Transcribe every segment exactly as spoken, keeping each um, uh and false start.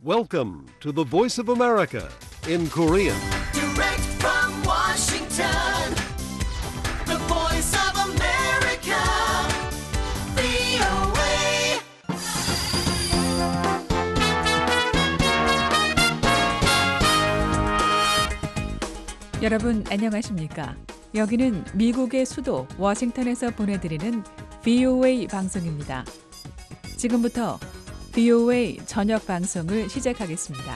Welcome to the Voice of America in Korean. Direct from Washington, the Voice of America, 브이오에이. 여러분 안녕하십니까? 여기는 미국의 수도 워싱턴에서 보내드리는 브이오에이 방송입니다. 지금부터 브이오에이 저녁 방송을 시작하겠습니다.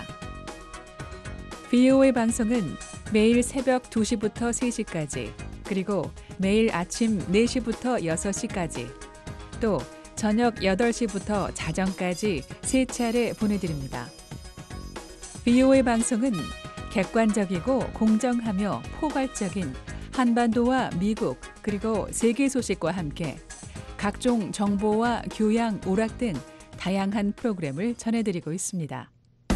브이오에이 방송은 매일 새벽 두 시부터 세 시까지, 그리고 매일 아침 네 시부터 여섯 시까지, 또 저녁 여덟 시부터 자정까지 세 차례 보내드립니다. 브이오에이 방송은 객관적이고 공정하며 포괄적인 한반도와 미국 그리고 세계 소식과 함께 각종 정보와 교양, 오락 등 다양한 프로그램을 전해드리고 있습니다.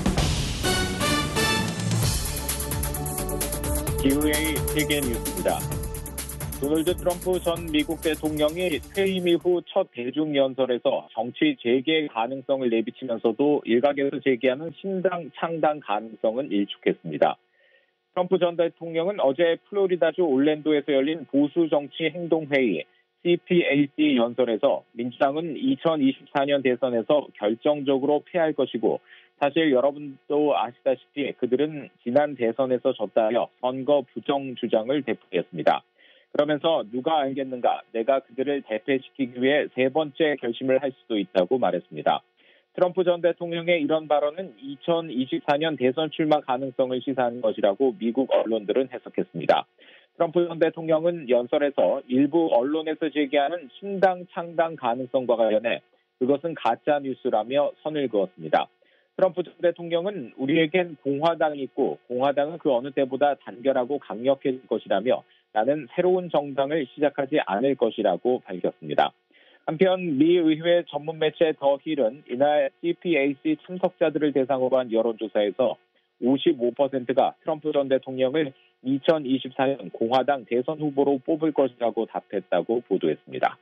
브이오에이 세계 뉴스입니다. 도널드 트럼프 전 미국 대통령이 퇴임 이후 첫 대중연설에서 정치 재개 가능성을 내비치면서도 일각에서 제기하는 신당 창당 가능성은 일축했습니다. 트럼프 전 대통령은 어제 플로리다주 올랜도에서 열린 보수정치행동회의 씨피에이씨 연설에서 민주당은 이천이십사 년 대선에서 결정적으로 패할 것이고, 사실 여러분도 아시다시피 그들은 지난 대선에서 졌다며 선거 부정 주장을 되풀이했습니다. 그러면서 누가 알겠는가, 내가 그들을 대패시키기 위해 세 번째 결심을 할 수도 있다고 말했습니다. 트럼프 전 대통령의 이런 발언은 이천이십사 년 대선 출마 가능성을 시사하는 것이라고 미국 언론들은 해석했습니다. 트럼프 전 대통령은 연설에서 일부 언론에서 제기하는 신당 창당 가능성과 관련해 그것은 가짜 뉴스라며 선을 그었습니다. 트럼프 전 대통령은 우리에겐 공화당이 있고 공화당은 그 어느 때보다 단결하고 강력해질 것이라며 나는 새로운 정당을 시작하지 않을 것이라고 밝혔습니다. 한편 미 의회 전문 매체 더 힐은 이날 씨피에이씨 참석자들을 대상으로 한 여론조사에서 오십오 퍼센트가 트럼프 전 대통령을 이천이십사 년 공화당 대선 후보로 뽑을 것이라고 답했다고 보도했습니다.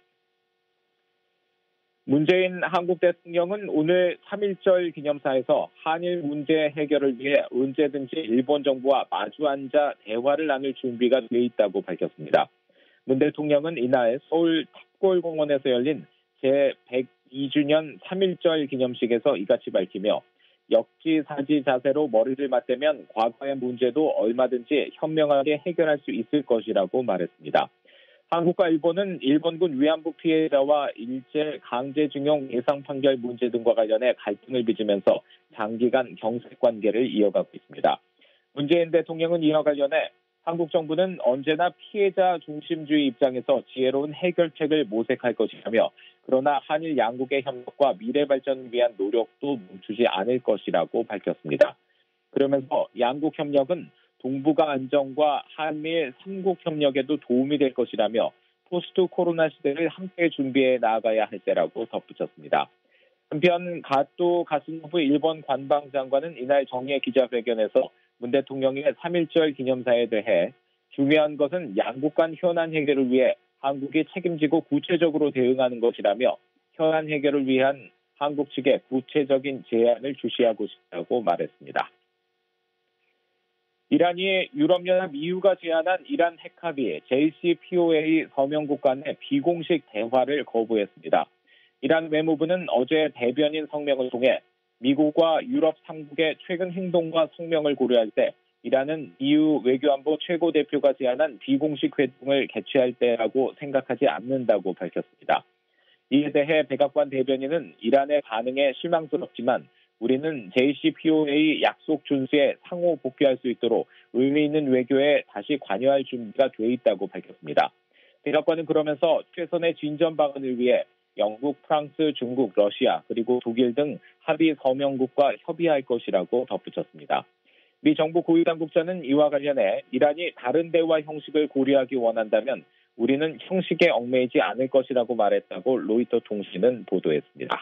문재인 한국 대통령은 오늘 삼일절 기념사에서 한일 문제 해결을 위해 언제든지 일본 정부와 마주 앉아 대화를 나눌 준비가 돼 있다고 밝혔습니다. 문 대통령은 이날 서울 탑골공원에서 열린 제백이 주년 삼일절 기념식에서 이같이 밝히며 역지사지 자세로 머리를 맞대면 과거의 문제도 얼마든지 현명하게 해결할 수 있을 것이라고 말했습니다. 한국과 일본은 일본군 위안부 피해자와 일제 강제징용 예상 판결 문제 등과 관련해 갈등을 빚으면서 장기간 경색 관계를 이어가고 있습니다. 문재인 대통령은 이와 관련해 한국 정부는 언제나 피해자 중심주의 입장에서 지혜로운 해결책을 모색할 것이라며, 그러나 한일 양국의 협력과 미래 발전을 위한 노력도 멈추지 않을 것이라고 밝혔습니다. 그러면서 양국 협력은 동북아 안정과 한미일 삼국 협력에도 도움이 될 것이라며 포스트 코로나 시대를 함께 준비해 나아가야 할 때라고 덧붙였습니다. 한편 가토 가스노부 일본 관방장관은 이날 정례 기자회견에서 문 대통령의 삼일절 기념사에 대해 중요한 것은 양국 간 현안 해결을 위해 한국이 책임지고 구체적으로 대응하는 것이라며 현안 해결을 위한 한국 측의 구체적인 제안을 주시하고 싶다고 말했습니다. 이란이 유럽연합 이유가 제안한 이란 핵합의 제이씨피오에이 서명국 간의 비공식 대화를 거부했습니다. 이란 외무부는 어제 대변인 성명을 통해 미국과 유럽 삼 국의 최근 행동과 성명을 고려할 때 이란은 이유 외교안보 최고 대표가 제안한 비공식 회동을 개최할 때라고 생각하지 않는다고 밝혔습니다. 이에 대해 백악관 대변인은 이란의 반응에 실망스럽지만 우리는 제이씨피오에이 약속 준수에 상호 복귀할 수 있도록 의미 있는 외교에 다시 관여할 준비가 돼 있다고 밝혔습니다. 백악관은 그러면서 최선의 진전 방안을 위해 영국, 프랑스, 중국, 러시아 그리고 독일 등 합의 서명국과 협의할 것이라고 덧붙였습니다. 미 정부 고위 당국자는 이와 관련해 이란이 다른 대화 형식을 고려하기 원한다면 우리는 형식에 얽매이지 않을 것이라고 말했다고 로이터 통신은 보도했습니다.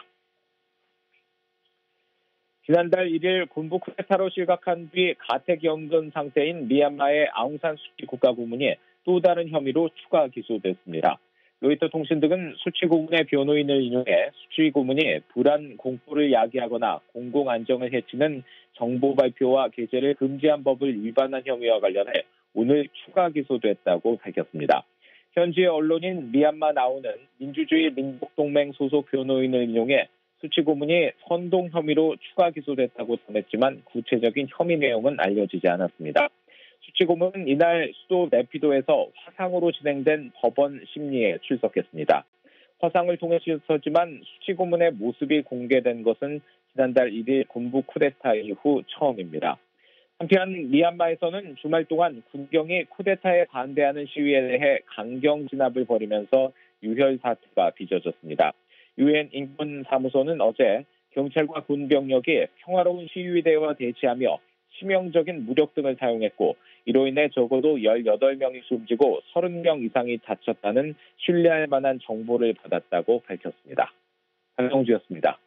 지난달 일일 군부 쿠데타로 실각한 뒤 가택연금 상태인 미얀마의 아웅산 수치 국가고문이 또 다른 혐의로 추가 기소됐습니다. 로이터 통신 등은 수치 고문의 변호인을 인용해 수치 고문이 불안 공포를 야기하거나 공공 안정을 해치는 정보 발표와 게재를 금지한 법을 위반한 혐의와 관련해 오늘 추가 기소됐다고 밝혔습니다. 현지 언론인 미얀마 나우는 민주주의 민족동맹 소속 변호인을 인용해 수치 고문이 선동 혐의로 추가 기소됐다고 전했지만 구체적인 혐의 내용은 알려지지 않았습니다. 수치 고문은 이날 수도 네피도에서 화상으로 진행된 법원 심리에 출석했습니다. 화상을 통해서지만 수치 고문의 모습이 공개된 것은 지난달 일 일 군부 쿠데타 이후 처음입니다. 한편 미얀마에서는 주말 동안 군경이 쿠데타에 반대하는 시위에 대해 강경 진압을 벌이면서 유혈 사태가 빚어졌습니다. 유엔 인권사무소는 어제 경찰과 군 병력이 평화로운 시위대와 대치하며 치명적인 무력 등을 사용했고 이로 인해 적어도 열여덟 명이 숨지고 서른 명 이상이 다쳤다는 신뢰할 만한 정보를 받았다고 밝혔습니다. 강영주였습니다.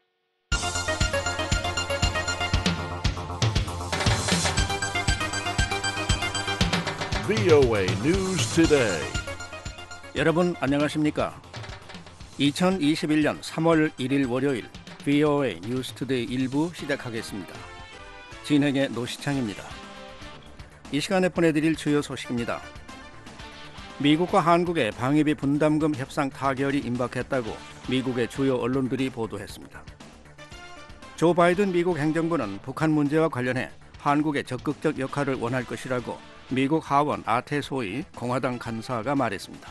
브이오에이 News Today. 여러분 안녕하십니까? 이천이십일 년 삼월 일 일 월요일 브이오에이 뉴스 투데이 일부 시작하겠습니다. 진행의 노시창입니다. 이 시간에 보내드릴 주요 소식입니다. 미국과 한국의 방위비 분담금 협상 타결이 임박했다고 미국의 주요 언론들이 보도했습니다. 조 바이든 미국 행정부는 북한 문제와 관련해 한국의 적극적 역할을 원할 것이라고 미국 하원 아태소의 공화당 간사가 말했습니다.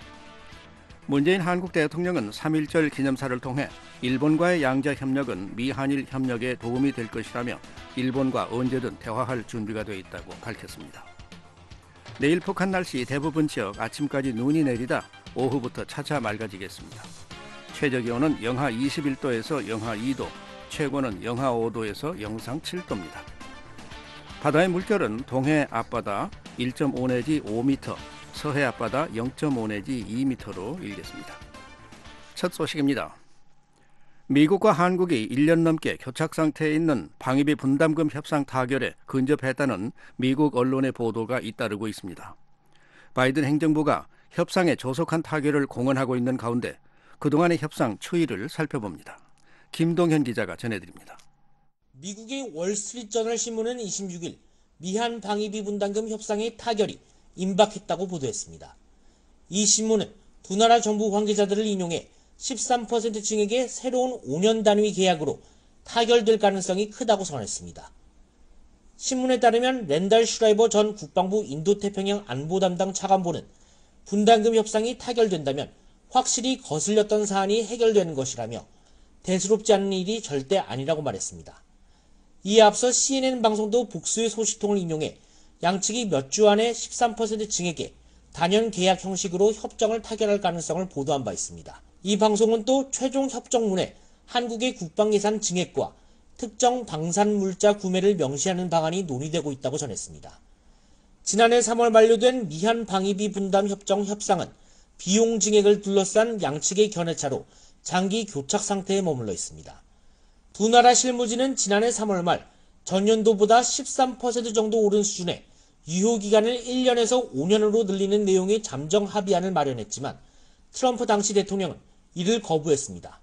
문재인 한국 대통령은 삼일절 기념사를 통해 일본과의 양자 협력은 미한일 협력에 도움이 될 것이라며 일본과 언제든 대화할 준비가 되어 있다고 밝혔습니다. 내일 북한 날씨 대부분 지역 아침까지 눈이 내리다 오후부터 차차 맑아지겠습니다. 최저기온은 영하 이십일 도에서 영하 이 도, 최고는 영하 오 도에서 영상 칠 도입니다. 바다의 물결은 동해 앞바다 일 점 오 내지 오 미터, 서해 앞바다 영 점 오 내지 이 미터로 일겠습니다. 첫 소식입니다. 미국과 한국이 일 년 넘게 교착 상태에 있는 방위비 분담금 협상 타결에 근접했다는 미국 언론의 보도가 잇따르고 있습니다. 바이든 행정부가 협상에 조속한 타결을 공언하고 있는 가운데 그동안의 협상 추이를 살펴봅니다. 김동현 기자가 전해드립니다. 미국의 월스트리트저널 신문은 이십육 일 미한 방위비 분담금 협상의 타결이 임박했다고 보도했습니다. 이 신문은 두 나라 정부 관계자들을 인용해 십삼 퍼센트 증액의 새로운 오 년 단위 계약으로 타결될 가능성이 크다고 전했습니다. 신문에 따르면 랜달 슈라이버 전 국방부 인도태평양 안보 담당 차관보는 분담금 협상이 타결된다면 확실히 거슬렸던 사안이 해결되는 것이라며 대수롭지 않은 일이 절대 아니라고 말했습니다. 이에 앞서 씨엔엔 방송도 복수의 소식통을 인용해 양측이 몇 주 안에 십삼 퍼센트 증액의 단연 계약 형식으로 협정을 타결할 가능성을 보도한 바 있습니다. 이 방송은 또 최종 협정문에 한국의 국방예산 증액과 특정 방산물자 구매를 명시하는 방안이 논의되고 있다고 전했습니다. 지난해 삼월 만료된 미한 방위비 분담 협정 협상은 비용 증액을 둘러싼 양측의 견해차로 장기 교착 상태에 머물러 있습니다. 두 나라 실무진은 지난해 삼월 말 전년도보다 십삼 퍼센트 정도 오른 수준에 유효기간을 일 년에서 오 년으로 늘리는 내용의 잠정 합의안을 마련했지만 트럼프 당시 대통령은 이를 거부했습니다.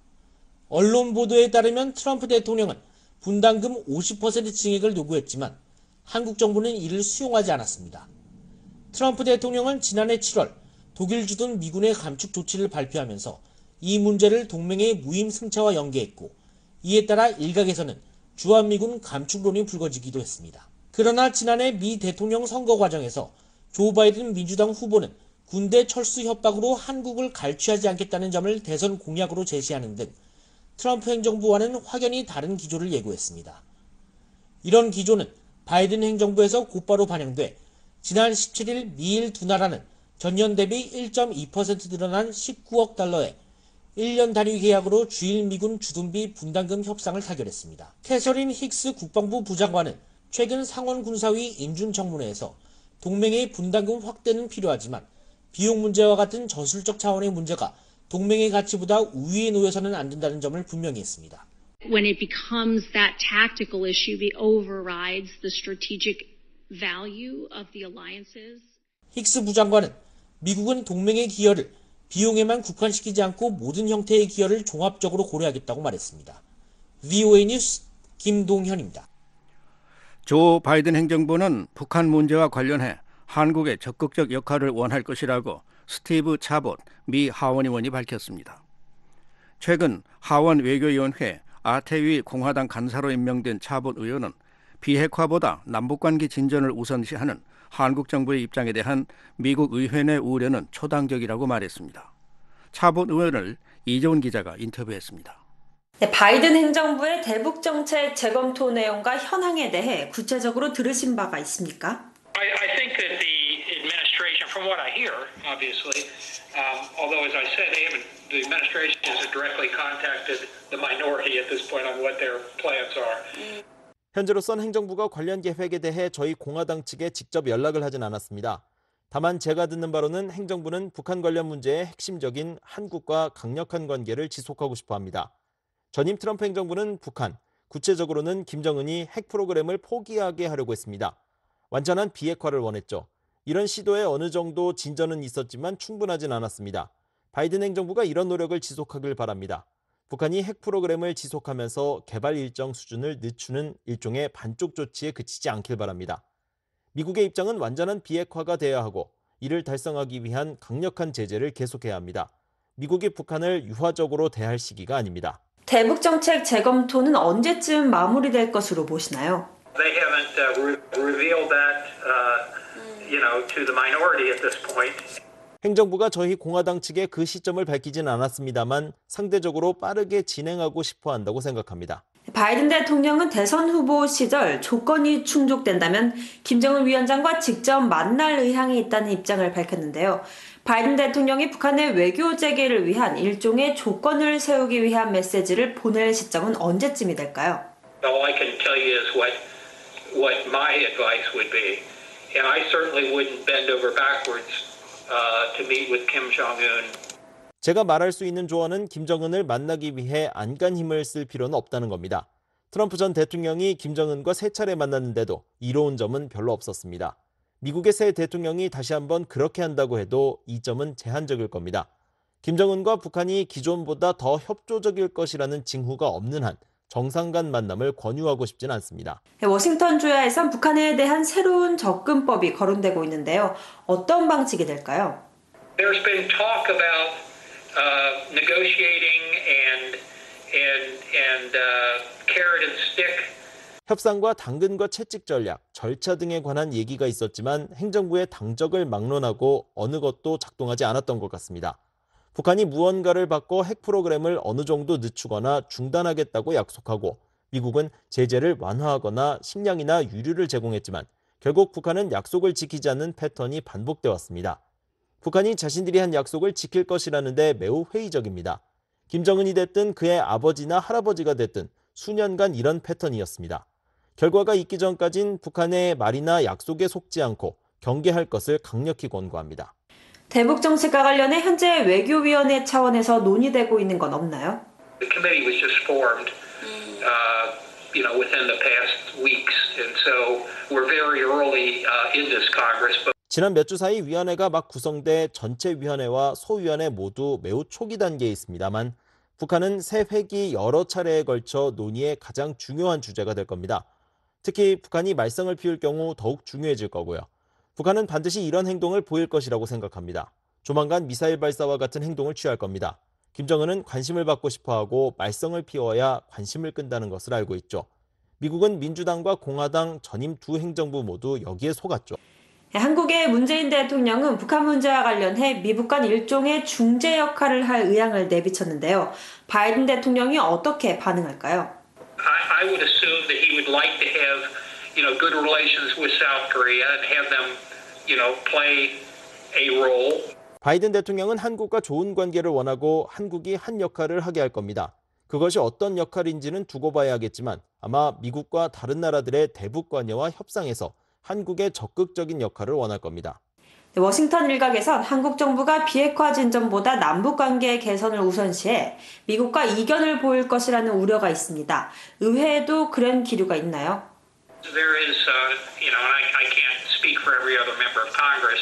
언론 보도에 따르면 트럼프 대통령은 분담금 오십 퍼센트 증액을 요구했지만 한국 정부는 이를 수용하지 않았습니다. 트럼프 대통령은 지난해 칠월 독일 주둔 미군의 감축 조치를 발표하면서 이 문제를 동맹의 무임 승차와 연계했고 이에 따라 일각에서는 주한미군 감축론이 불거지기도 했습니다. 그러나 지난해 미 대통령 선거 과정에서 조 바이든 민주당 후보는 군대 철수 협박으로 한국을 갈취하지 않겠다는 점을 대선 공약으로 제시하는 등 트럼프 행정부와는 확연히 다른 기조를 예고했습니다. 이런 기조는 바이든 행정부에서 곧바로 반영돼 지난 십칠 일 미일 두 나라는 전년 대비 일 점 이 퍼센트 늘어난 십구억 달러의 일 년 단위 계약으로 주일 미군 주둔비 분담금 협상을 타결했습니다. 캐서린 힉스 국방부 부장관은 최근 상원 군사위 인준 청문회에서 동맹의 분담금 확대는 필요하지만 비용 문제와 같은 전술적 차원의 문제가 동맹의 가치보다 우위에 놓여서는 안 된다는 점을 분명히 했습니다. When it becomes that tactical issue, it overrides the strategic value of the alliances. 힉스 부장관은 미국은 동맹의 기여를 비용에만 국한시키지 않고 모든 형태의 기여를 종합적으로 고려하겠다고 말했습니다. 브이오에이 뉴스 김동현입니다. 조 바이든 행정부는 북한 문제와 관련해 한국의 적극적 역할을 원할 것이라고 스티브 차봇 미 하원의원이 밝혔습니다. 최근 하원 외교위원회 아태위 공화당 간사로 임명된 차봇 의원은 비핵화보다 남북관계 진전을 우선시하는 한국 정부의 입장에 대한 미국 의회 내 우려는 초당적이라고 말했습니다. 차봇 의원을 이재훈 기자가 인터뷰했습니다. 네, 바이든 행정부의 대북 정책 재검토 내용과 현황에 대해 구체적으로 들으신 바가 있습니까? I, I think that the administration, from what I hear, obviously, um, although as I said, they haven't, the administration hasn't directly contacted the minority at this point on what their plans are. 현재로선 행정부가 관련 계획에 대해 저희 공화당 측에 직접 연락을 하진 않았습니다. 다만 제가 듣는 바로는 행정부는 북한 관련 문제에 핵심적인 한국과 강력한 관계를 지속하고 싶어 합니다. 전임 트럼프 행정부는 북한, 구체적으로는 김정은이 핵 프로그램을 포기하게 하려고 했습니다. 완전한 비핵화를 원했죠. 이런 시도에 어느 정도 진전은 있었지만 충분하진 않았습니다. 바이든 행정부가 이런 노력을 지속하길 바랍니다. 북한이 핵 프로그램을 지속하면서 개발 일정 수준을 늦추는 일종의 반쪽 조치에 그치지 않길 바랍니다. 미국의 입장은 완전한 비핵화가 돼야 하고 이를 달성하기 위한 강력한 제재를 계속해야 합니다. 미국이 북한을 유화적으로 대할 시기가 아닙니다. 대북 정책 재검토는 언제쯤 마무리될 것으로 보시나요? They haven't uh, re- revealed that, uh, you know, to the minority at this point. 행정부가 저희 공화당 측에 그 시점을 밝히진 않았습니다만 상대적으로 빠르게 진행하고 싶어 한다고 생각합니다. 바이든 대통령은 대선 후보 시절 조건이 충족된다면 김정은 위원장과 직접 만날 의향이 있다는 입장을 밝혔는데요. 바이든 대통령이 북한의 외교 재개를 위한 일종의 조건을 세우기 위한 메시지를 보낼 시점은 언제쯤이 될까요? All I can tell you is what what my advice would be, and I certainly wouldn't bend over backwards uh, to meet with Kim Jong-un. 제가 말할 수 있는 조언은 김정은을 만나기 위해 안간 힘을 쓸 필요는 없다는 겁니다. 트럼프 전 대통령이 김정은과 세 차례 만났는데도 이로운 점은 별로 없었습니다. 미국의 새 대통령이 다시 한번 그렇게 한다고 해도 이 점은 제한적일 겁니다. 김정은과 북한이 기존보다 더 협조적일 것이라는 징후가 없는 한 정상 간 만남을 권유하고 싶진 않습니다. 워싱턴 주야에선 북한에 대한 새로운 접근법이 거론되고 있는데요. 어떤 방식이 될까요? There's been talk about uh, negotiating and and and uh, carrot and stick. 협상과 당근과 채찍 전략, 절차 등에 관한 얘기가 있었지만 행정부의 당적을 막론하고 어느 것도 작동하지 않았던 것 같습니다. 북한이 무언가를 바꿔 핵 프로그램을 어느 정도 늦추거나 중단하겠다고 약속하고 미국은 제재를 완화하거나 식량이나 유류를 제공했지만 결국 북한은 약속을 지키지 않는 패턴이 반복돼 왔습니다. 북한이 자신들이 한 약속을 지킬 것이라는 데 매우 회의적입니다. 김정은이 됐든 그의 아버지나 할아버지가 됐든 수년간 이런 패턴이었습니다. 결과가 있기 전까진 북한의 말이나 약속에 속지 않고 경계할 것을 강력히 권고합니다. 대북 정책과 관련해 현재 외교위원회 차원에서 논의되고 있는 건 없나요? The committee was just formed, uh, you know, within the past weeks, and so we're very early uh, in this Congress. But 지난 몇 주 사이 위원회가 막 구성돼 전체 위원회와 소위원회 모두 매우 초기 단계에 있습니다만 북한은 새 회기 여러 차례에 걸쳐 논의의 가장 중요한 주제가 될 겁니다. 특히 북한이 말썽을 피울 경우 더욱 중요해질 거고요. 북한은 반드시 이런 행동을 보일 것이라고 생각합니다. 조만간 미사일 발사와 같은 행동을 취할 겁니다. 김정은은 관심을 받고 싶어하고 말썽을 피워야 관심을 끈다는 것을 알고 있죠. 미국은 민주당과 공화당 전임 두 행정부 모두 여기에 속았죠. 한국의 문재인 대통령은 북한 문제와 관련해 미국 간 일종의 중재 역할을 할 의향을 내비쳤는데요. 바이든 대통령이 어떻게 반응할까요? I, I would assume that he would like to have, you know, good relations with South Korea and have them, you know, play a role. 바이든 대통령은 한국과 좋은 관계를 원하고 한국이 한 역할을 하게 할 겁니다. 그것이 어떤 역할인지는 두고 봐야 하겠지만 아마 미국과 다른 나라들의 대북 관여와 협상에서 한국의 적극적인 역할을 원할 겁니다. 워싱턴 일각에선 한국 정부가 비핵화 진전보다 남북 관계 개선을 우선시해 미국과 이견을 보일 것이라는 우려가 있습니다. 의회에도 그런 기류가 있나요? There is, uh, you know, and I, I can't speak for every other member of Congress,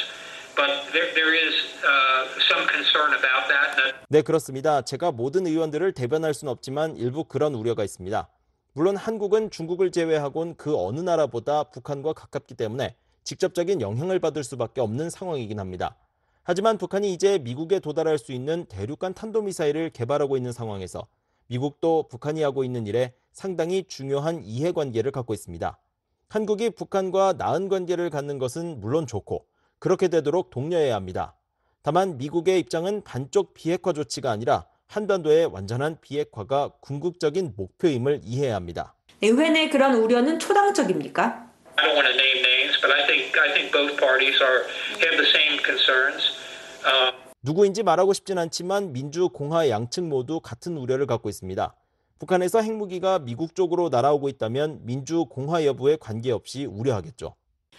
But there, there is uh, some concern about that. 네, 그렇습니다. 제가 모든 의원들을 대변할 수는 없지만 일부 그런 우려가 있습니다. 물론 한국은 중국을 제외하곤 그 어느 나라보다 북한과 가깝기 때문에 직접적인 영향을 받을 수밖에 없는 상황이긴 합니다. 하지만 북한이 이제 미국에 도달할 수 있는 대륙간 탄도미사일을 개발하고 있는 상황에서 미국도 북한이 하고 있는 일에 상당히 중요한 이해관계를 갖고 있습니다. 한국이 북한과 나은 관계를 갖는 것은 물론 좋고 그렇게 되도록 독려해야 합니다. 다만 미국의 입장은 반쪽 비핵화 조치가 아니라 한반도의 완전한 비핵화가 궁극적인 목표임을 이해해야 합니다. 의회 내 그런 우려는 초당적입니까? I don't want to name names, but I think I think both parties are have the same concerns. Uh, 누구인지 말하고 싶진 않지만 민주, 공화 양측 모두 같은 우려를 갖고 있습니다. 북한에서 핵무기가 미국 쪽으로 날아오고 있다면 민주, 공화 여부에 관계없이 우려하겠죠.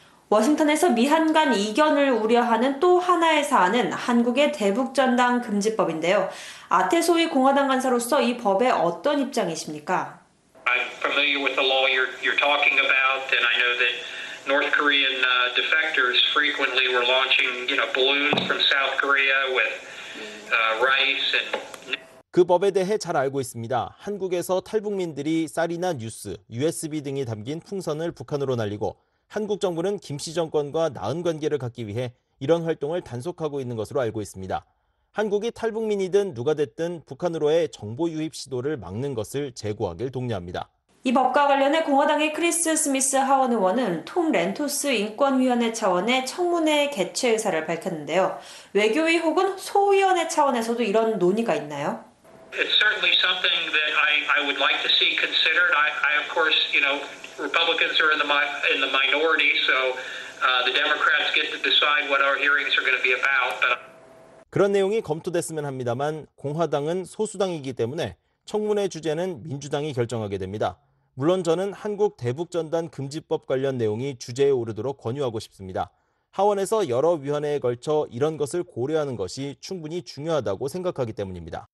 워싱턴에서 미한 간 이견을 우려하는 또 하나의 사안은 한국의 대북전단 금지법인데요. 아태 소위 공화당 간사로서 이 법에 어떤 입장이십니까? I'm familiar with the law you're you're talking about, and I know that North Korean uh, defectors frequently were launching, you know, balloons from South Korea with uh, rice and. 그 법에 대해 잘 알고 있습니다. 한국에서 탈북민들이 쌀이나 뉴스, 유에스비 등이 담긴 풍선을 북한으로 날리고 한국 정부는 김씨 정권과 나은 관계를 갖기 위해 이런 활동을 단속하고 있는 것으로 알고 있습니다. 한국이 탈북민이든 누가 됐든 북한으로의 정보 유입 시도를 막는 것을 제고하길 독려합니다. 이 법과 관련해 공화당의 크리스 스미스 하원 의원은 톰 렌토스 인권위원회 차원의 청문회 개최 의사를 밝혔는데요. 외교위 혹은 소위원회 차원에서도 이런 논의가 있나요? It's certainly something that I, I would like to see considered. I, I of course, you know, Republicans are in the in the minority, so uh, the Democrats get to decide what our hearings are going to be about. But 그런 내용이 검토됐으면 합니다만 공화당은 소수당이기 때문에 청문회 주제는 민주당이 결정하게 됩니다. 물론 저는 한국 대북전단 금지법 관련 내용이 주제에 오르도록 권유하고 싶습니다. 하원에서 여러 위원회에 걸쳐 이런 것을 고려하는 것이 충분히 중요하다고 생각하기 때문입니다.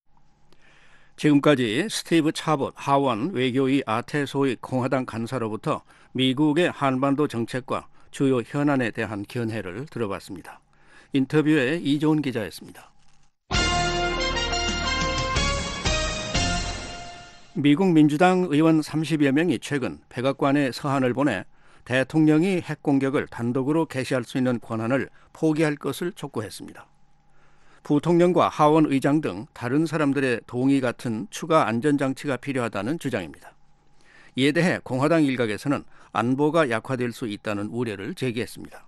지금까지 스티브 차봇 하원 외교위 아태 소위 공화당 간사로부터 미국의 한반도 정책과 주요 현안에 대한 견해를 들어봤습니다. 인터뷰에 이종훈 기자였습니다. 미국 민주당 의원 삼십여 명이 최근 백악관에 서한을 보내 대통령이 핵 공격을 단독으로 개시할 수 있는 권한을 포기할 것을 촉구했습니다. 부통령과 하원 의장 등 다른 사람들의 동의 같은 추가 안전장치가 필요하다는 주장입니다. 이에 대해 공화당 일각에서는 안보가 약화될 수 있다는 우려를 제기했습니다.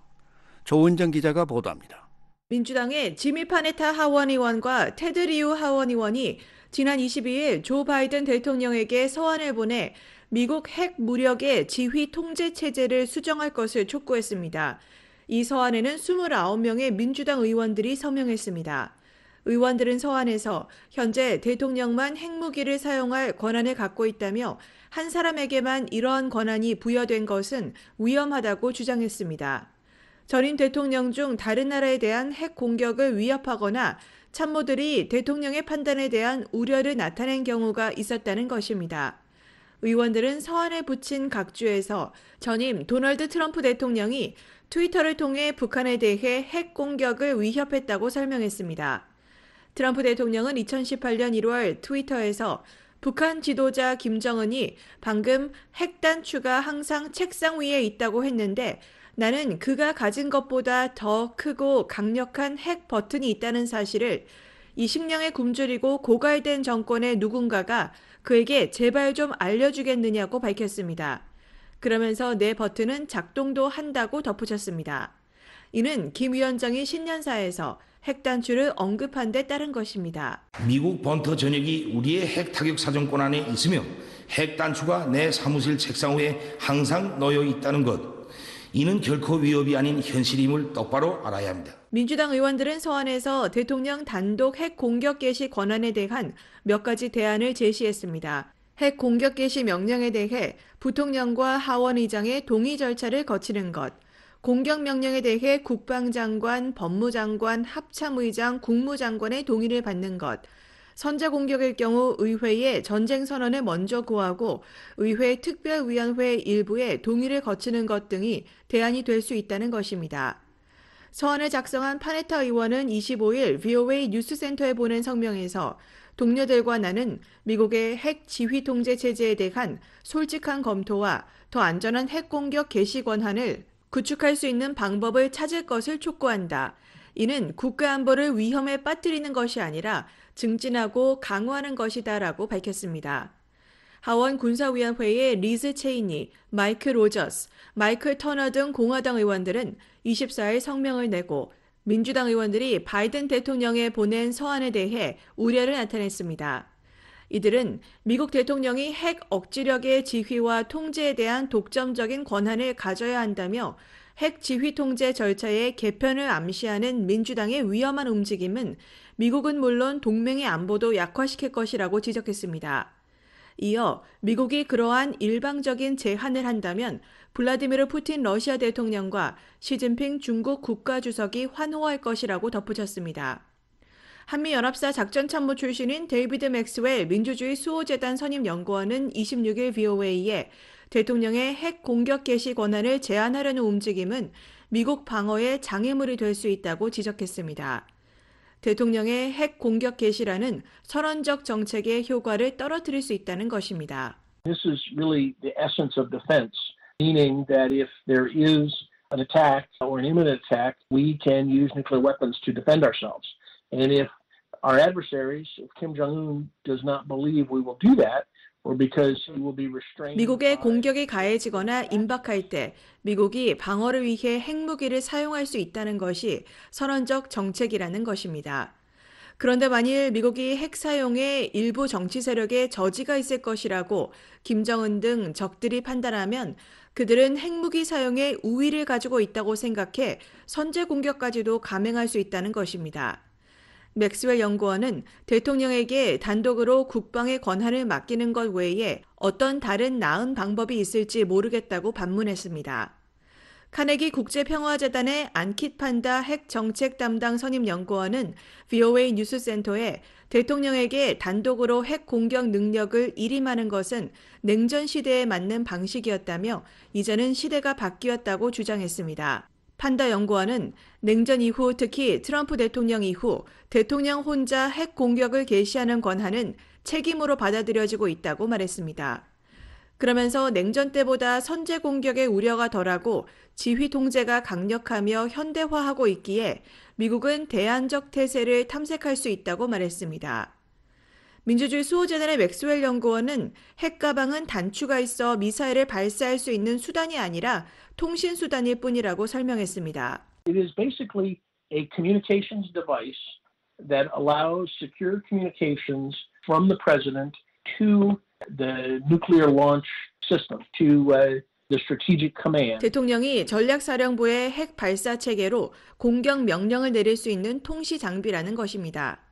조은정 기자가 보도합니다. 민주당의 지미 파네타 하원 의원과 테드 리우 하원 의원이 지난 이십이일 조 바이든 대통령에게 서한을 보내 미국 핵 무력의 지휘 통제 체제를 수정할 것을 촉구했습니다. 이 서한에는 이십구 명의 민주당 의원들이 서명했습니다. 의원들은 서한에서 현재 대통령만 핵무기를 사용할 권한을 갖고 있다며 한 사람에게만 이러한 권한이 부여된 것은 위험하다고 주장했습니다. 전임 대통령 중 다른 나라에 대한 핵 공격을 위협하거나 참모들이 대통령의 판단에 대한 우려를 나타낸 경우가 있었다는 것입니다. 의원들은 서한에 붙인 각주에서 전임 도널드 트럼프 대통령이 트위터를 통해 북한에 대해 핵 공격을 위협했다고 설명했습니다. 트럼프 대통령은 이천십팔년 일월 트위터에서 북한 지도자 김정은이 방금 핵 단추가 항상 책상 위에 있다고 했는데 나는 그가 가진 것보다 더 크고 강력한 핵 버튼이 있다는 사실을 이 식량에 굶주리고 고갈된 정권의 누군가가 그에게 제발 좀 알려주겠느냐고 밝혔습니다. 그러면서 내 버튼은 작동도 한다고 덧붙였습니다. 이는 김 위원장이 신년사에서 핵 단추를 언급한 데 따른 것입니다. 미국 번터 전역이 우리의 핵 타격 사정권 안에 있으며 핵 단추가 내 사무실 책상 위에 항상 놓여 있다는 것. 이는 결코 위협이 아닌 현실임을 똑바로 알아야 합니다. 민주당 의원들은 서한에서 대통령 단독 핵 공격 개시 권한에 대한 몇 가지 대안을 제시했습니다. 핵 공격 개시 명령에 대해 부통령과 하원의장의 동의 절차를 거치는 것, 공격 명령에 대해 국방장관, 법무장관, 합참의장, 국무장관의 동의를 받는 것, 선제 공격일 경우 의회에 전쟁 선언을 먼저 고하고 의회 특별위원회 일부의 동의를 거치는 것 등이 대안이 될 수 있다는 것입니다. 서한을 작성한 파네타 의원은 이십오일 브이오에이 뉴스센터에 보낸 성명에서 동료들과 나는 미국의 핵 지휘 통제 체제에 대한 솔직한 검토와 더 안전한 핵 공격 개시 권한을 구축할 수 있는 방법을 찾을 것을 촉구한다. 이는 국가 안보를 위험에 빠뜨리는 것이 아니라 증진하고 강화하는 것이다라고 밝혔습니다. 하원 군사위원회의 리즈 체이니, 마이크 로저스, 마이클 터너 등 공화당 의원들은 이십사일 성명을 내고 민주당 의원들이 바이든 대통령에 보낸 서한에 대해 우려를 나타냈습니다. 이들은 미국 대통령이 핵 억지력의 지휘와 통제에 대한 독점적인 권한을 가져야 한다며 핵 지휘 통제 절차의 개편을 암시하는 민주당의 위험한 움직임은 미국은 물론 동맹의 안보도 약화시킬 것이라고 지적했습니다. 이어 미국이 그러한 일방적인 제한을 한다면 블라디미르 푸틴 러시아 대통령과 시진핑 중국 국가주석이 환호할 것이라고 덧붙였습니다. 한미연합사 작전참모 출신인 데이비드 맥스웰 민주주의 수호재단 선임연구원은 이십육일 브이오에이에 대통령의 핵 공격 개시 권한을 제한하려는 움직임은 미국 방어에 장애물이 될 수 있다고 지적했습니다. 대통령의 핵 공격 개시라는 선언적 정책의 효과를 떨어뜨릴 수 있다는 것입니다. This is really the essence of defense, meaning that if there is an attack or an imminent attack, we can use nuclear weapons to defend ourselves. And if our adversaries, if Kim Jong-un does not believe we will do that, or because he will be restrained 미국의 by... 공격이 가해지거나 임박할 때 미국이 방어를 위해 핵무기를 사용할 수 있다는 것이 선언적 정책이라는 것입니다. 그런데 만일 미국이 핵 사용에 일부 정치 세력의 저지가 있을 것이라고 김정은 등 적들이 판단하면 그들은 핵무기 사용에 우위를 가지고 있다고 생각해 선제 공격까지도 감행할 수 있다는 것입니다. 맥스웰 연구원은 대통령에게 단독으로 국방의 권한을 맡기는 것 외에 어떤 다른 나은 방법이 있을지 모르겠다고 반문했습니다. 카네기 국제평화재단의 안킷 판다 핵정책 담당 선임연구원은 브이오에이 뉴스센터에 대통령에게 단독으로 핵 공격 능력을 일임하는 것은 냉전 시대에 맞는 방식이었다며 이제는 시대가 바뀌었다고 주장했습니다. 판다 연구원은 냉전 이후 특히 트럼프 대통령 이후 대통령 혼자 핵 공격을 개시하는 권한은 책임으로 받아들여지고 있다고 말했습니다. 그러면서 냉전 때보다 선제 공격의 우려가 덜하고 지휘 통제가 강력하며 현대화하고 있기에 미국은 대안적 태세를 탐색할 수 있다고 말했습니다. 민주주의 수호재단의 맥스웰 연구원은 핵 가방은 단추가 있어 미사일을 발사할 수 있는 수단이 아니라 통신 수단일 뿐이라고 설명했습니다. It is basically a communications device that allows secure communications from the president to the nuclear launch system, to uh, the strategic command. 대통령이 전략사령부의 핵 발사 체계로 공격 명령을 내릴 수 있는 통시 장비라는 것입니다.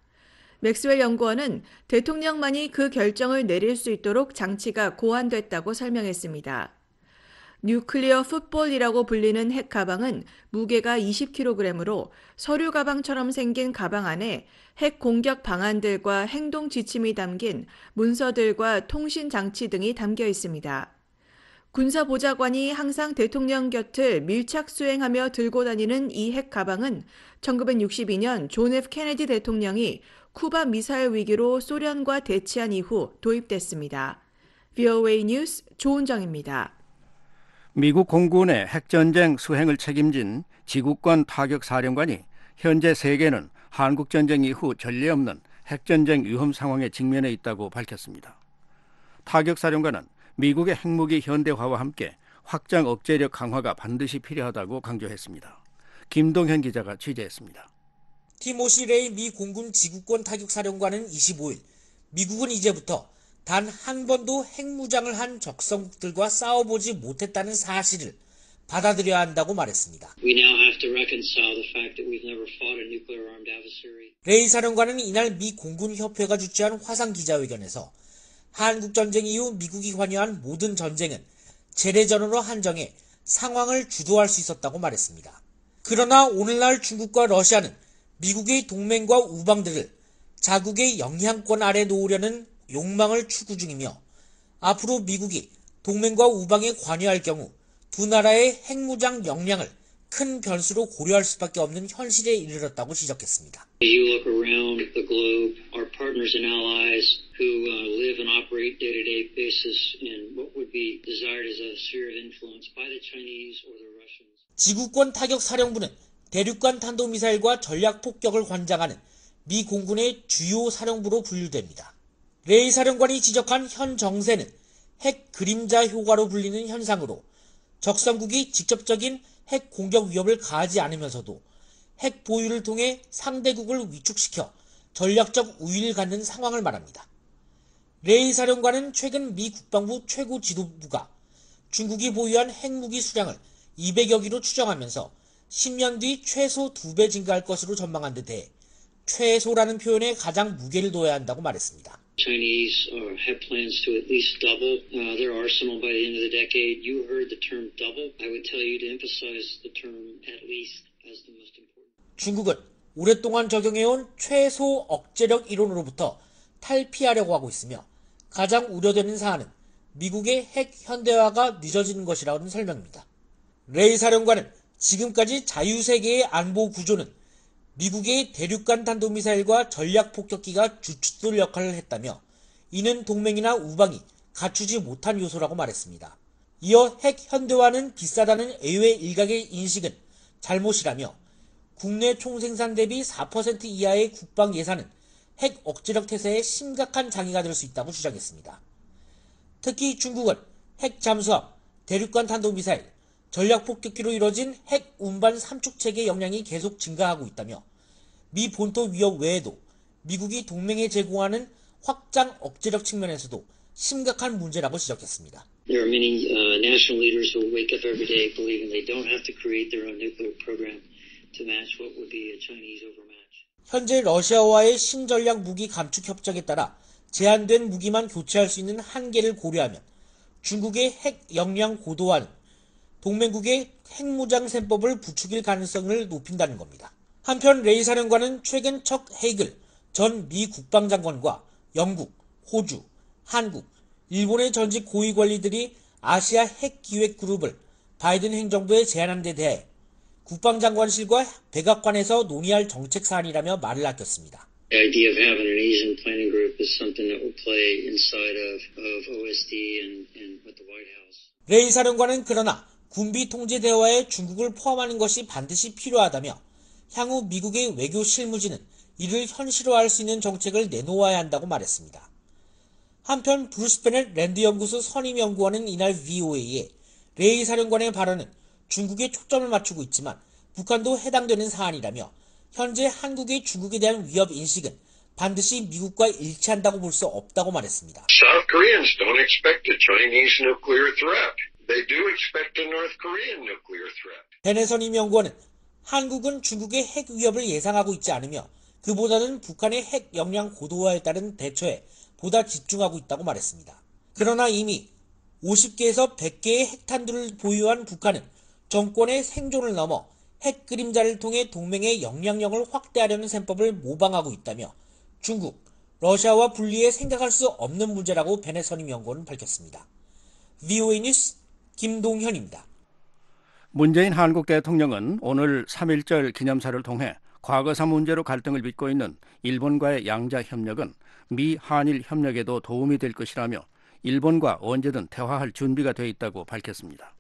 맥스웰 연구원은 대통령만이 그 결정을 내릴 수 있도록 장치가 고안됐다고 설명했습니다. 뉴클리어 풋볼이라고 불리는 핵 가방은 무게가 이십 킬로그램으로 서류 가방처럼 생긴 가방 안에 핵 공격 방안들과 행동 지침이 담긴 문서들과 통신 장치 등이 담겨 있습니다. 군사보좌관이 항상 대통령 곁을 밀착 수행하며 들고 다니는 이 핵 가방은 천구백육십이년 존 에프 케네디 대통령이 쿠바 미사일 위기로 소련과 대치한 이후 도입됐습니다. 브이오에이 뉴스 조은정입니다. 미국 공군의 핵전쟁 수행을 책임진 지구권 타격사령관이 현재 세계는 한국전쟁 이후 전례 없는 핵전쟁 위험 상황에 직면해 있다고 밝혔습니다. 타격사령관은 미국의 핵무기 현대화와 함께 확장 억제력 강화가 반드시 필요하다고 강조했습니다. 김동현 기자가 취재했습니다. 티모시 레이 미 공군 지구권 타격사령관은 이십오일 미국은 이제부터 단 한 번도 핵무장을 한 적성국들과 싸워보지 못했다는 사실을 받아들여야 한다고 말했습니다. We now have to reconcile the fact that we've never fought a nuclear armed adversary. 레이 사령관은 이날 미 공군협회가 주최한 화상 기자회견에서 한국전쟁 이후 미국이 관여한 모든 전쟁은 재래전으로 한정해 상황을 주도할 수 있었다고 말했습니다. 그러나 오늘날 중국과 러시아는 미국의 동맹과 우방들을 자국의 영향권 아래 놓으려는 욕망을 추구 중이며 앞으로 미국이 동맹과 우방에 관여할 경우 두 나라의 핵무장 역량을 큰 변수로 고려할 수밖에 없는 현실에 이르렀다고 지적했습니다. You look around the globe, our partners and allies who uh, live and operate day-to-day basis in what would be desired as a sphere of influence by the Chinese or the Russians. 지구권 타격 사령부는 대륙간 탄도미사일과 전략 폭격을 관장하는 미 공군의 주요 사령부로 분류됩니다. 레이 사령관이 지적한 현 정세는 핵 그림자 효과로 불리는 현상으로 적성국이 직접적인 핵 공격 위협을 가하지 않으면서도 핵 보유를 통해 상대국을 위축시켜 전략적 우위를 갖는 상황을 말합니다. 레이 사령관은 최근 미 국방부 최고 지도부가 중국이 보유한 핵무기 수량을 이백여 기로 추정하면서 십 년 뒤 최소 두 배 증가할 것으로 전망한 데 대해 최소라는 표현에 가장 무게를 둬야 한다고 말했습니다. Chinese uh, have plans to at least double uh, their arsenal by the end of the decade. You heard the term double. I would tell you to emphasize the term at least as the most important. 중국은 오랫동안 적용해온 최소 억제력 이론으로부터 탈피하려고 하고 있으며 가장 우려되는 사안은 미국의 핵 현대화가 늦어지는 것이라는 설명입니다. 레이 사령관은 지금까지 자유세계의 안보 구조는 미국의 대륙간 탄도미사일과 전략폭격기가 주춧돌 역할을 했다며 이는 동맹이나 우방이 갖추지 못한 요소라고 말했습니다. 이어 핵 현대화는 비싸다는 의회 일각의 인식은 잘못이라며 국내 총생산 대비 사 퍼센트 이하의 국방 예산은 핵 억제력 태세에 심각한 장애가 될 수 있다고 주장했습니다. 특히 중국은 핵 잠수함, 대륙간 탄도미사일, 전략폭격기로 이뤄진 핵 운반 삼축체계 역량이 계속 증가하고 있다며 미 본토 위협 외에도 미국이 동맹에 제공하는 확장 억제력 측면에서도 심각한 문제라고 지적했습니다. There are many uh, national leaders who wake up every day believing they don't have to create their own nuclear program to match what would be a Chinese overmatch. 현재 러시아와의 신전략 무기 감축 협정에 따라 제한된 무기만 교체할 수 있는 한계를 고려하면 중국의 핵 역량 고도화는 동맹국의 핵무장 셈법을 부추길 가능성을 높인다는 겁니다. 한편 레이 사령관은 최근 척 헤이글 전 미 국방장관과 영국, 호주, 한국, 일본의 전직 고위 관리들이 아시아 핵 기획 그룹을 바이든 행정부에 제안한 데 대해 국방장관실과 백악관에서 논의할 정책 사안이라며 말을 아꼈습니다. The idea of having an Asian planning group is something that will play inside of, of O S D and, and with the White House. 레이 사령관은 그러나 군비 통제 대화에 중국을 포함하는 것이 반드시 필요하다며 향후 미국의 외교 실무진은 이를 현실화할 수 있는 정책을 내놓아야 한다고 말했습니다. 한편 브루스 베넷 랜드 연구소 선임 연구원은 이날 브이오에이에 레이 사령관의 발언은 중국에 초점을 맞추고 있지만 북한도 해당되는 사안이라며 현재 한국의 중국에 대한 위협 인식은 반드시 미국과 일치한다고 볼 수 없다고 말했습니다. South Koreans don't expect a Chinese nuclear threat. They do expect a North Korean nuclear threat. 베넷 선임 연구원은 한국은 중국의 핵 위협을 예상하고 있지 않으며 그보다는 북한의 핵 역량 고도화에 따른 대처에 보다 집중하고 있다고 말했습니다. 그러나 이미 오십 개에서 백 개의 핵탄두를 보유한 북한은 정권의 생존을 넘어 핵 그림자를 통해 동맹의 영향력을 확대하려는 셈법을 모방하고 있다며 중국, 러시아와 분리해 생각할 수 없는 문제라고 베넷 선임 연구원은 밝혔습니다. 브이오에이 뉴스 김동현입니다. 문재인 한국 대통령은 오늘 삼일절 기념사를 통해 과거사 문제로 갈등을 빚고 있는 일본과의 양자 협력은 미 한일 협력에도 도움이 될 것이라며 일본과 언제든 대화할 준비가 돼 있다고 밝혔습니다.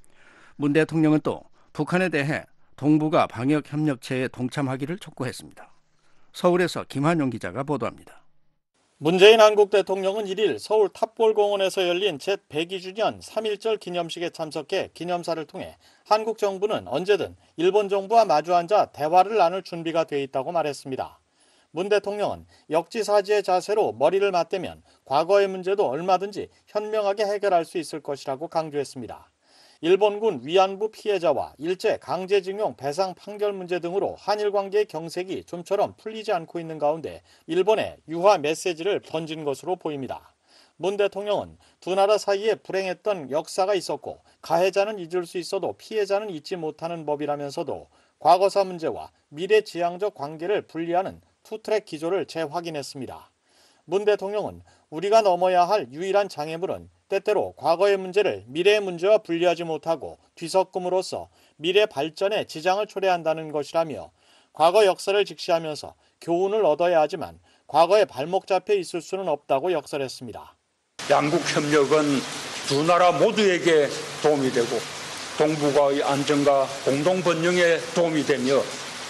문 대통령은 또 북한에 대해 동북아 방역협력체에 동참하기를 촉구했습니다. 서울에서 김한용 기자가 보도합니다. 문재인 한국 대통령은 일일 서울 탑골공원에서 열린 제백이 주년 삼일절 기념식에 참석해 기념사를 통해 한국 정부는 언제든 일본 정부와 마주 앉아 대화를 나눌 준비가 돼 있다고 말했습니다. 문 대통령은 역지사지의 자세로 머리를 맞대면 과거의 문제도 얼마든지 현명하게 해결할 수 있을 것이라고 강조했습니다. 일본군 위안부 피해자와 일제 강제징용 배상 판결 문제 등으로 한일 관계의 경색이 좀처럼 풀리지 않고 있는 가운데 일본에 유화 메시지를 던진 것으로 보입니다. 문 대통령은 두 나라 사이에 불행했던 역사가 있었고 가해자는 잊을 수 있어도 피해자는 잊지 못하는 법이라면서도 과거사 문제와 미래 지향적 관계를 분리하는 투트랙 기조를 재확인했습니다. 문 대통령은 우리가 넘어야 할 유일한 장애물은 때때로 과거의 문제를 미래의 문제와 분리하지 못하고 뒤섞음으로써 미래 발전에 지장을 초래한다는 것이라며 과거 역사를 직시하면서 교훈을 얻어야 하지만 과거에 발목 잡혀 있을 수는 없다고 역설했습니다. 양국 협력은 두 나라 모두에게 도움이 되고 동북아의 안정과 공동 번영에 도움이 되며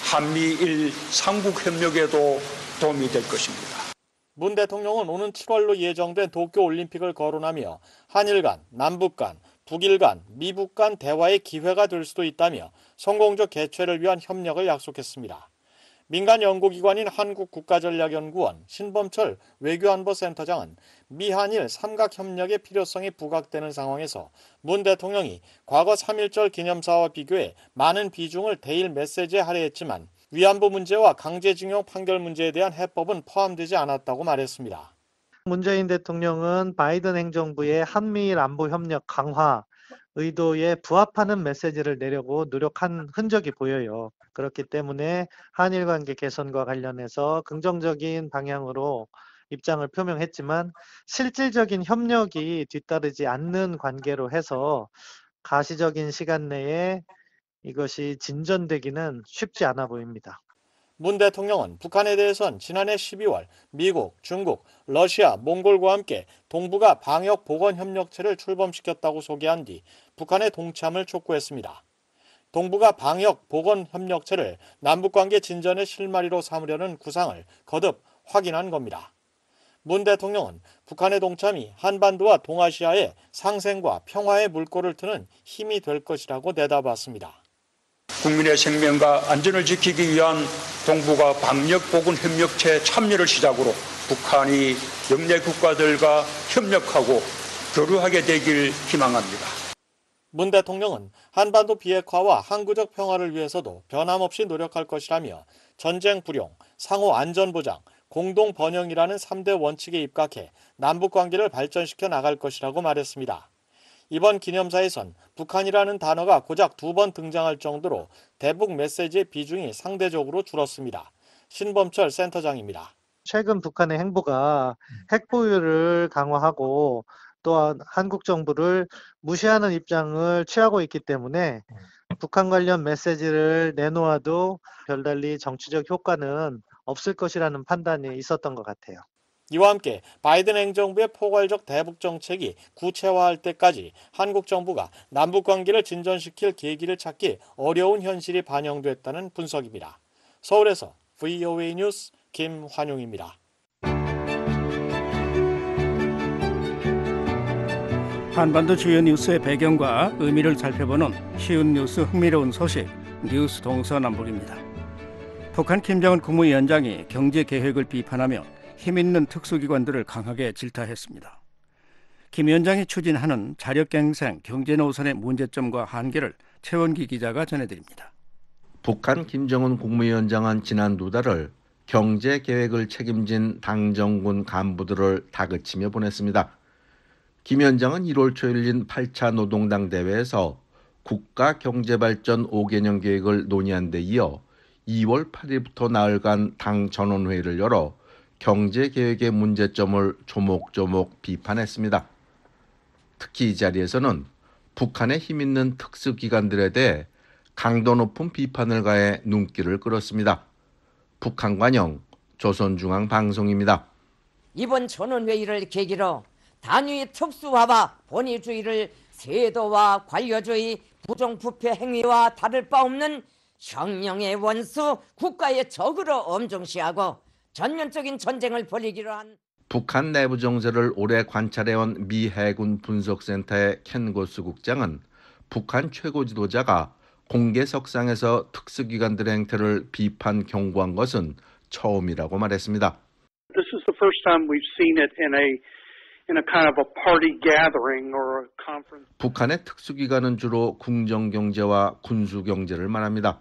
한미일 삼국 협력에도 도움이 될 것입니다. 문 대통령은 오는 칠월로 예정된 도쿄올림픽을 거론하며 한일 간, 남북 간, 북일 간, 미북 간 대화의 기회가 될 수도 있다며 성공적 개최를 위한 협력을 약속했습니다. 민간 연구기관인 한국국가전략연구원 신범철 외교안보센터장은 미한일 삼각협력의 필요성이 부각되는 상황에서 문 대통령이 과거 삼일절 기념사와 비교해 많은 비중을 대일 메시지에 할애했지만 위안부 문제와 강제징용 판결 문제에 대한 해법은 포함되지 않았다고 말했습니다. 문재인 대통령은 바이든 행정부의 한미일 안보 협력 강화 의도에 부합하는 메시지를 내려고 노력한 흔적이 보여요. 그렇기 때문에 한일 관계 개선과 관련해서 긍정적인 방향으로 입장을 표명했지만 실질적인 협력이 뒤따르지 않는 관계로 해서 가시적인 시간 내에 이것이 진전되기는 쉽지 않아 보입니다. 문 대통령은 북한에 대해선 지난해 십이월 미국, 중국, 러시아, 몽골과 함께 동북아 방역 보건 협력체를 출범시켰다고 소개한 뒤 북한의 동참을 촉구했습니다. 동북아 방역 보건 협력체를 남북관계 진전의 실마리로 삼으려는 구상을 거듭 확인한 겁니다. 문 대통령은 북한의 동참이 한반도와 동아시아의 상생과 평화의 물꼬를 트는 힘이 될 것이라고 내다봤습니다. 국민의 생명과 안전을 지키기 위한 동북아 방역보건협력체 참여를 시작으로 북한이 영내 국가들과 협력하고 교류하게 되길 희망합니다. 문 대통령은 한반도 비핵화와 항구적 평화를 위해서도 변함없이 노력할 것이라며 전쟁 불용, 상호 안전보장, 공동 번영이라는 삼 대 원칙에 입각해 남북관계를 발전시켜 나갈 것이라고 말했습니다. 이번 기념사에선 북한이라는 단어가 고작 두 번 등장할 정도로 대북 메시지의 비중이 상대적으로 줄었습니다. 신범철 센터장입니다. 최근 북한의 행보가 핵 보유를 강화하고 또한 한국 정부를 무시하는 입장을 취하고 있기 때문에 북한 관련 메시지를 내놓아도 별달리 정치적 효과는 없을 것이라는 판단이 있었던 것 같아요. 이와 함께 바이든 행정부의 포괄적 대북 정책이 구체화할 때까지 한국 정부가 남북 관계를 진전시킬 계기를 찾기 어려운 현실이 반영됐다는 분석입니다. 서울에서 브이오에이 뉴스 김환용입니다. 한반도 주요 뉴스의 배경과 의미를 살펴보는 쉬운 뉴스 흥미로운 소식 뉴스 동서남북입니다. 북한 김정은 국무위원장이 경제 계획을 비판하며 힘있는 특수기관들을 강하게 질타했습니다. 김 위원장이 추진하는 자력갱생 경제노선의 문제점과 한계를 최원기 기자가 전해드립니다. 북한 김정은 국무위원장은 지난 두 달을 경제계획을 책임진 당정군 간부들을 다그치며 보냈습니다. 김 위원장은 일월 초 열린 팔 차 노동당 대회에서 국가경제발전 오 개년 계획을 논의한 데 이어 이월 팔일부터 나흘간 당 전원회의를 열어 경제계획의 문제점을 조목조목 비판했습니다. 특히 이 자리에서는 북한의 힘있는 특수기관들에 대해 강도 높은 비판을 가해 눈길을 끌었습니다. 북한 관영 조선중앙방송입니다. 이번 전원회의를 계기로 단위 특수화와 본위주의를 세도와 관료주의, 부정부패 행위와 다를 바 없는 혁명의 원수 국가의 적으로 엄중시하고 전면적인 전쟁을 벌이기로 한 북한 내부 정세를 오래 관찰해온 미 해군 분석센터의 켄 고스 국장은 북한 최고 지도자가 공개석상에서 특수기관들의 행태를 비판 경고한 것은 처음이라고 말했습니다. This is the first time we've seen it in a in a kind of a party gathering or a conference. 북한의 특수기관은 주로 궁정경제와 군수경제를 말합니다.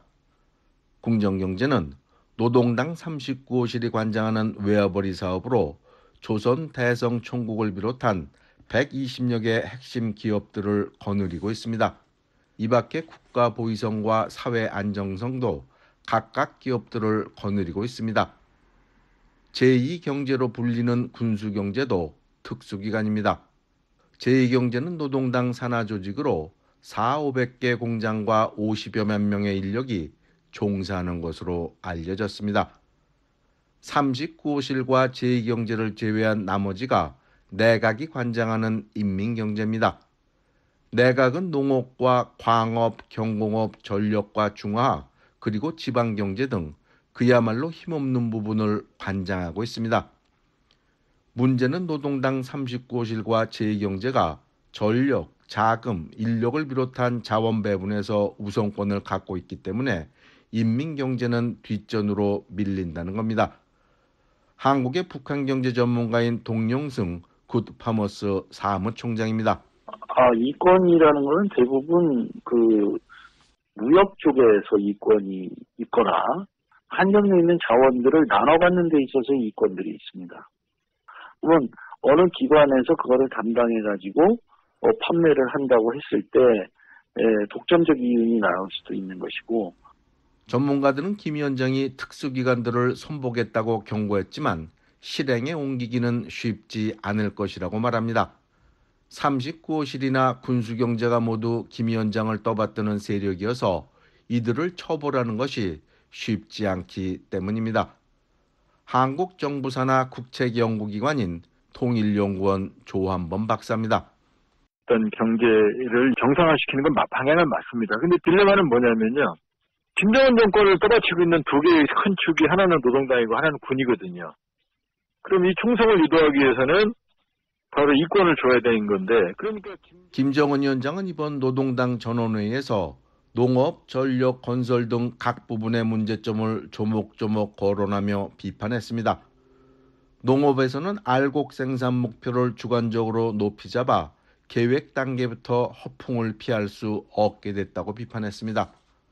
궁정경제는 노동당 삼십구 호실이 관장하는 웨어버리 사업으로 조선 대성 총국을 비롯한 백이십여 개 핵심 기업들을 거느리고 있습니다. 이 밖에 국가 보위성과 사회 안정성도 각각 기업들을 거느리고 있습니다. 제이 경제로 불리는 군수경제도 특수기관입니다. 제이 경제는 노동당 산하 조직으로 사천오백 개 공장과 오십여만 명의 인력이 종사하는 것으로 알려졌습니다. 삼십구 호실과 제이 경제를 제외한 나머지가 내각이 관장하는 인민경제입니다. 내각은 농업과 광업, 경공업, 전력과 중화학, 그리고 지방경제 등 그야말로 힘없는 부분을 관장하고 있습니다. 문제는 노동당 삼십구 호실과 제이 경제가 전력, 자금, 인력을 비롯한 자원 배분에서 우선권을 갖고 있기 때문에 인민경제는 뒷전으로 밀린다는 겁니다. 한국의 북한경제 전문가인 동영승 굿파머스 사무총장입니다. 아, 이권이라는 것은 대부분 그 무역 쪽에서 이권이 있거나 한정돼 있는 자원들을 나눠 갖는 데 있어서 이권들이 있습니다. 물론 어느 기관에서 그거를 담당해 가지고 어, 판매를 한다고 했을 때 에, 독점적 이윤이 나올 수도 있는 것이고, 전문가들은 김 위원장이 특수기관들을 손보겠다고 경고했지만 실행에 옮기기는 쉽지 않을 것이라고 말합니다. 삼십구 호실이나 군수경제가 모두 김 위원장을 떠받드는 세력이어서 이들을 처벌하는 것이 쉽지 않기 때문입니다. 한국 정부 산하 국책 연구기관인 통일연구원 조한범 박사입니다. 어떤 경제를 정상화시키는 건 방향은 맞습니다. 근데 딜레마는 뭐냐면요. 김정은 정권을 떠받치고 있는 두 개의 큰 축이 하나는 노동당이고 하나는 군이거든요. 그럼 이 총성을 유도하기 위해서는 바로 이권을 줘야 되는 건데, 그러니까 김정은 위원장은 이번 노동당 전원회의에서 농업, 전력, 건설 등 각 부분의 문제점을 조목조목 거론하며 비판했습니다. 농업에서는 알곡 생산 목표를 주관적으로 높이 잡아 계획 단계부터 허풍을 피할 수 없게 됐다고 비판했습니다.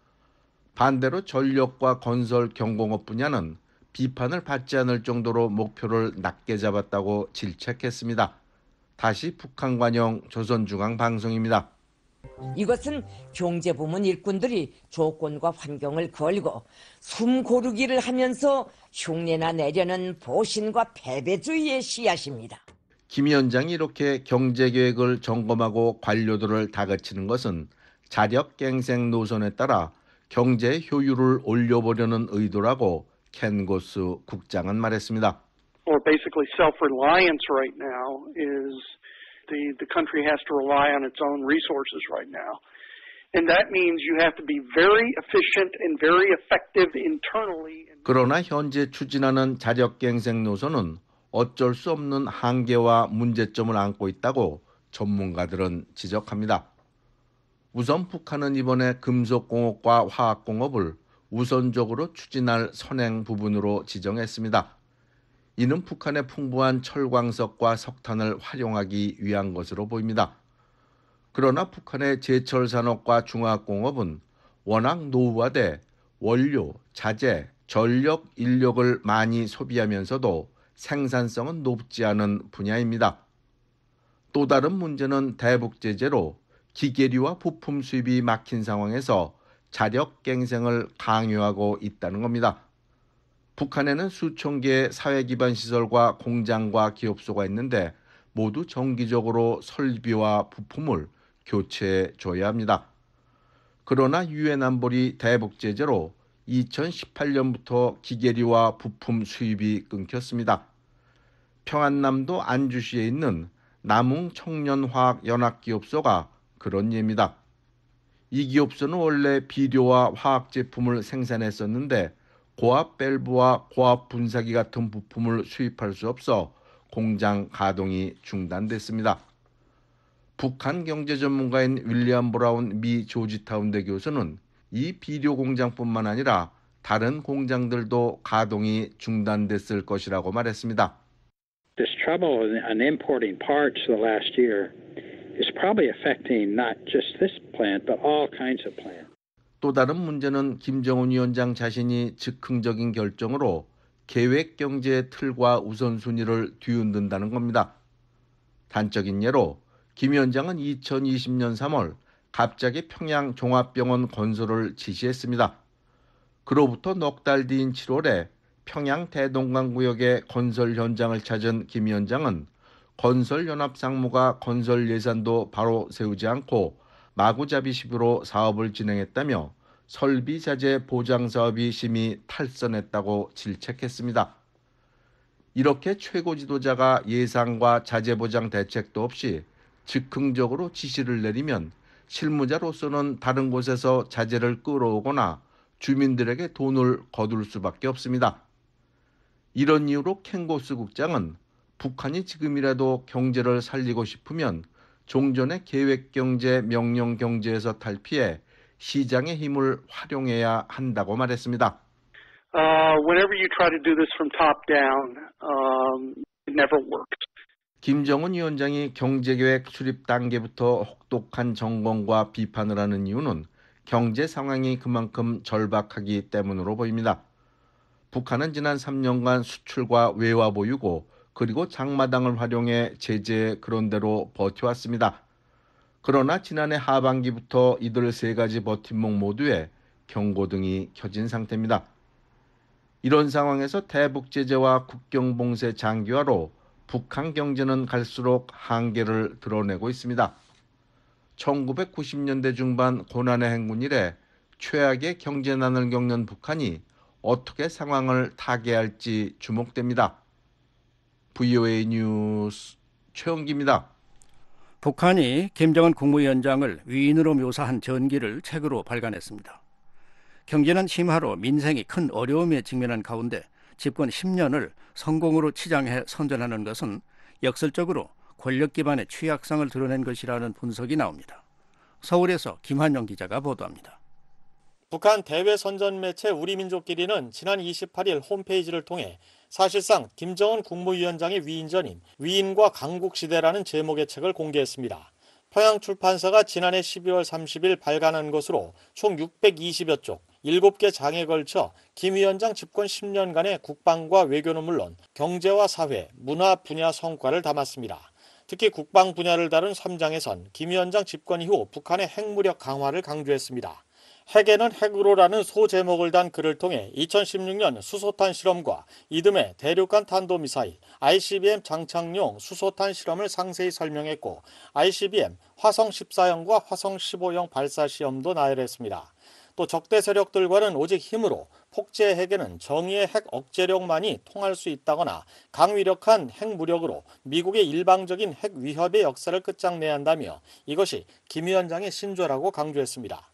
반대로 전력과 건설, 경공업 분야는 비판을 받지 않을 정도로 목표를 낮게 잡았다고 질책했습니다. 다시 북한 관영 조선중앙방송입니다. 이것은 경제부문 일꾼들이 조건과 환경을 걸고 숨 고르기를 하면서 흉내나 내려는 보신과 패배주의의 씨앗입니다. 김 위원장이 이렇게 경제계획을 점검하고 관료들을 다그치는 것은 자력갱생 노선에 따라 경제의 효율을 올려보려는 의도라고 켄 고스 국장은 말했습니다. Or basically self-reliance right now is the, the country has to rely on its own resources right now. And that means you have to be very efficient and very effective internally. 그러나 현재 추진하는 자력갱생 노선은 어쩔 수 없는 한계와 문제점을 안고 있다고 전문가들은 지적합니다. 우선 북한은 이번에 금속공업과 화학공업을 우선적으로 추진할 선행 부분으로 지정했습니다. 이는 북한의 풍부한 철광석과 석탄을 활용하기 위한 것으로 보입니다. 그러나 북한의 제철 산업과 중화공업은 워낙 노후화돼 원료, 자재, 전력, 인력을 많이 소비하면서도 생산성은 높지 않은 분야입니다. 또 다른 문제는 대북 제재로 기계류와 부품 수입이 막힌 상황에서 자력갱생을 강요하고 있다는 겁니다. 북한에는 수천 개의 사회기반 시설과 공장과 기업소가 있는데 모두 정기적으로 설비와 부품을 교체해 줘야 합니다. 그러나 유엔 안보리 대북 제재로 이천십팔 년부터 기계류와 부품 수입이 끊겼습니다. 평안남도 안주시에 있는 남웅 청년화학연합기업소가 그런 예입니다. 이 기업소는 원래 비료와 화학 제품을 생산했었는데 고압 밸브와 고압 분사기 같은 부품을 수입할 수 없어 공장 가동이 중단됐습니다. 북한 경제 전문가인 윌리엄 브라운 미 조지타운대 교수는 이 비료 공장뿐만 아니라 다른 공장들도 가동이 중단됐을 것이라고 말했습니다. This trouble on importing parts the last year is probably affecting not just this plant but all kinds of plants. 또 다른 문제는 김정은 위원장 자신이 즉흥적인 결정으로 계획 경제의 틀과 우선순위를 뒤흔든다는 겁니다. 단적인 예로 김 위원장은 이천이십 년 삼월 갑자기 평양 종합병원 건설을 지시했습니다. 그로부터 넉 달 뒤인 칠월에 평양 대동강 구역의 건설 현장을 찾은 김 위원장은 건설연합상무가 건설 예산도 바로 세우지 않고 마구잡이식으로 사업을 진행했다며 설비자재 보장사업이 심히 탈선했다고 질책했습니다. 이렇게 최고 지도자가 예산과 자재보장 대책도 없이 즉흥적으로 지시를 내리면 실무자로서는 다른 곳에서 자재를 끌어오거나 주민들에게 돈을 거둘 수밖에 없습니다. 이런 이유로 켄고스 국장은 북한이 지금이라도 경제를 살리고 싶으면 종전의 계획경제, 명령경제에서 탈피해 시장의 힘을 활용해야 한다고 말했습니다. Uh, whenever you try to do this from top down, um, it never works. 김정은 위원장이 경제계획 수립 단계부터 혹독한 점검과 비판을 하는 이유는 경제 상황이 그만큼 절박하기 때문으로 보입니다. 북한은 지난 삼 년간 수출과 외화 보유고 그리고 장마당을 활용해 제재에 그런대로 버텨왔습니다. 그러나 지난해 하반기부터 이들 세 가지 버팀목 모두에 경고등이 켜진 상태입니다. 이런 상황에서 대북 제재와 국경 봉쇄 장기화로 북한 경제는 갈수록 한계를 드러내고 있습니다. 천구백구십 년대 중반 고난의 행군 이래 최악의 경제난을 겪는 북한이 어떻게 상황을 타개할지 주목됩니다. 브이오에이 뉴스 최영기입니다. 북한이 김정은 국무위원장을 위인으로 묘사한 전기를 책으로 발간했습니다. 경제는 심화로 민생이 큰 어려움에 직면한 가운데 집권 십 년을 성공으로 치장해 선전하는 것은 역설적으로 권력 기반의 취약성을 드러낸 것이라는 분석이 나옵니다. 서울에서 김환영 기자가 보도합니다. 북한 대외 선전 매체 우리민족끼리는 지난 이십팔 일 홈페이지를 통해 사실상 김정은 국무위원장의 위인전인 위인과 강국시대라는 제목의 책을 공개했습니다. 평양출판사가 지난해 십이월 삼십일 발간한 것으로 총 육백이십여 쪽, 일곱 개 장에 걸쳐 김 위원장 집권 십 년간의 국방과 외교는 물론 경제와 사회, 문화 분야 성과를 담았습니다. 특히 국방 분야를 다룬 삼 장에선 김 위원장 집권 이후 북한의 핵무력 강화를 강조했습니다. 핵에는 핵으로라는 소제목을 단 글을 통해 이천십육 년 수소탄 실험과 이듬해 대륙간 탄도미사일 아이씨비엠 장착용 수소탄 실험을 상세히 설명했고 아이씨비엠 화성 십사형과 화성 십오형 발사 시험도 나열했습니다. 또 적대 세력들과는 오직 힘으로, 폭제 핵에는 정의의 핵 억제력만이 통할 수 있다거나 강위력한 핵무력으로 미국의 일방적인 핵 위협의 역사를 끝장내야 한다며 이것이 김 위원장의 신조라고 강조했습니다.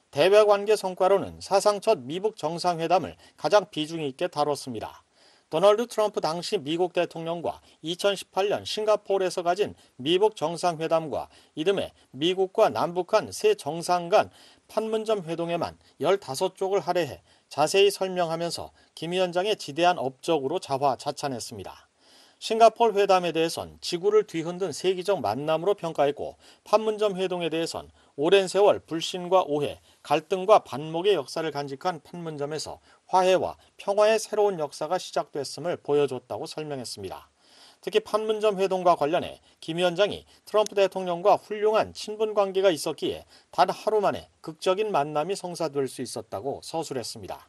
대외관계 성과로는 사상 첫 미북 정상회담을 가장 비중 있게 다뤘습니다. 도널드 트럼프 당시 미국 대통령과 이천십팔 년 싱가포르에서 가진 미북 정상회담과 이듬해 미국과 남북한 세 정상 간 판문점 회동에만 열다섯 쪽을 할애해 자세히 설명하면서 김 위원장의 지대한 업적으로 자화자찬했습니다. 싱가포르 회담에 대해선 지구를 뒤흔든 세기적 만남으로 평가했고 판문점 회동에 대해선 오랜 세월 불신과 오해, 갈등과 반목의 역사를 간직한 판문점에서 화해와 평화의 새로운 역사가 시작됐음을 보여줬다고 설명했습니다. 특히 판문점 회동과 관련해 김 위원장이 트럼프 대통령과 훌륭한 친분 관계가 있었기에 단 하루 만에 극적인 만남이 성사될 수 있었다고 서술했습니다.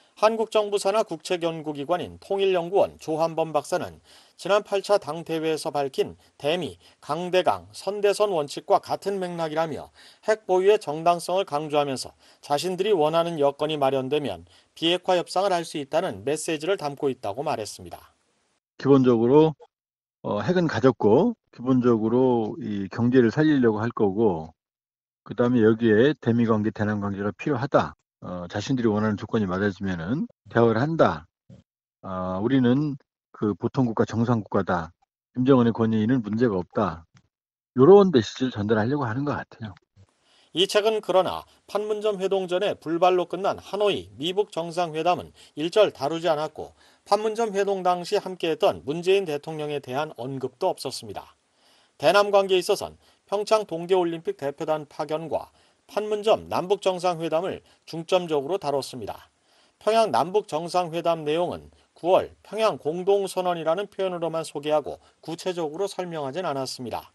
한국 정부 산하 국책연구기관인 통일연구원 조한범 박사는 지난 팔 차 당대회에서 밝힌 대미, 강대강, 선대선 원칙과 같은 맥락이라며 핵 보유의 정당성을 강조하면서 자신들이 원하는 여건이 마련되면 비핵화 협상을 할 수 있다는 메시지를 담고 있다고 말했습니다. 기본적으로 어, 핵은 가졌고 기본적으로 이 경제를 살리려고 할 거고 그 다음에 여기에 대미관계, 대남관계가 필요하다. 어, 자신들이 원하는 조건이 맞아지면은 대화를 한다. 어, 우리는 그 보통국가 정상국가다. 김정은의 권위는 문제가 없다. 이런 메시지를 전달하려고 하는 것 같아요. 이 책은 그러나 판문점 회동 전에 불발로 끝난 하노이 미북 정상회담은 일절 다루지 않았고 판문점 회동 당시 함께했던 문재인 대통령에 대한 언급도 없었습니다. 대남 관계에 있어선 평창 동계올림픽 대표단 파견과 판문점 남북정상회담을 중점적으로 다뤘습니다. 평양 남북정상회담 내용은 구월 평양 공동선언이라는 표현으로만 소개하고 구체적으로 설명하진 않았습니다.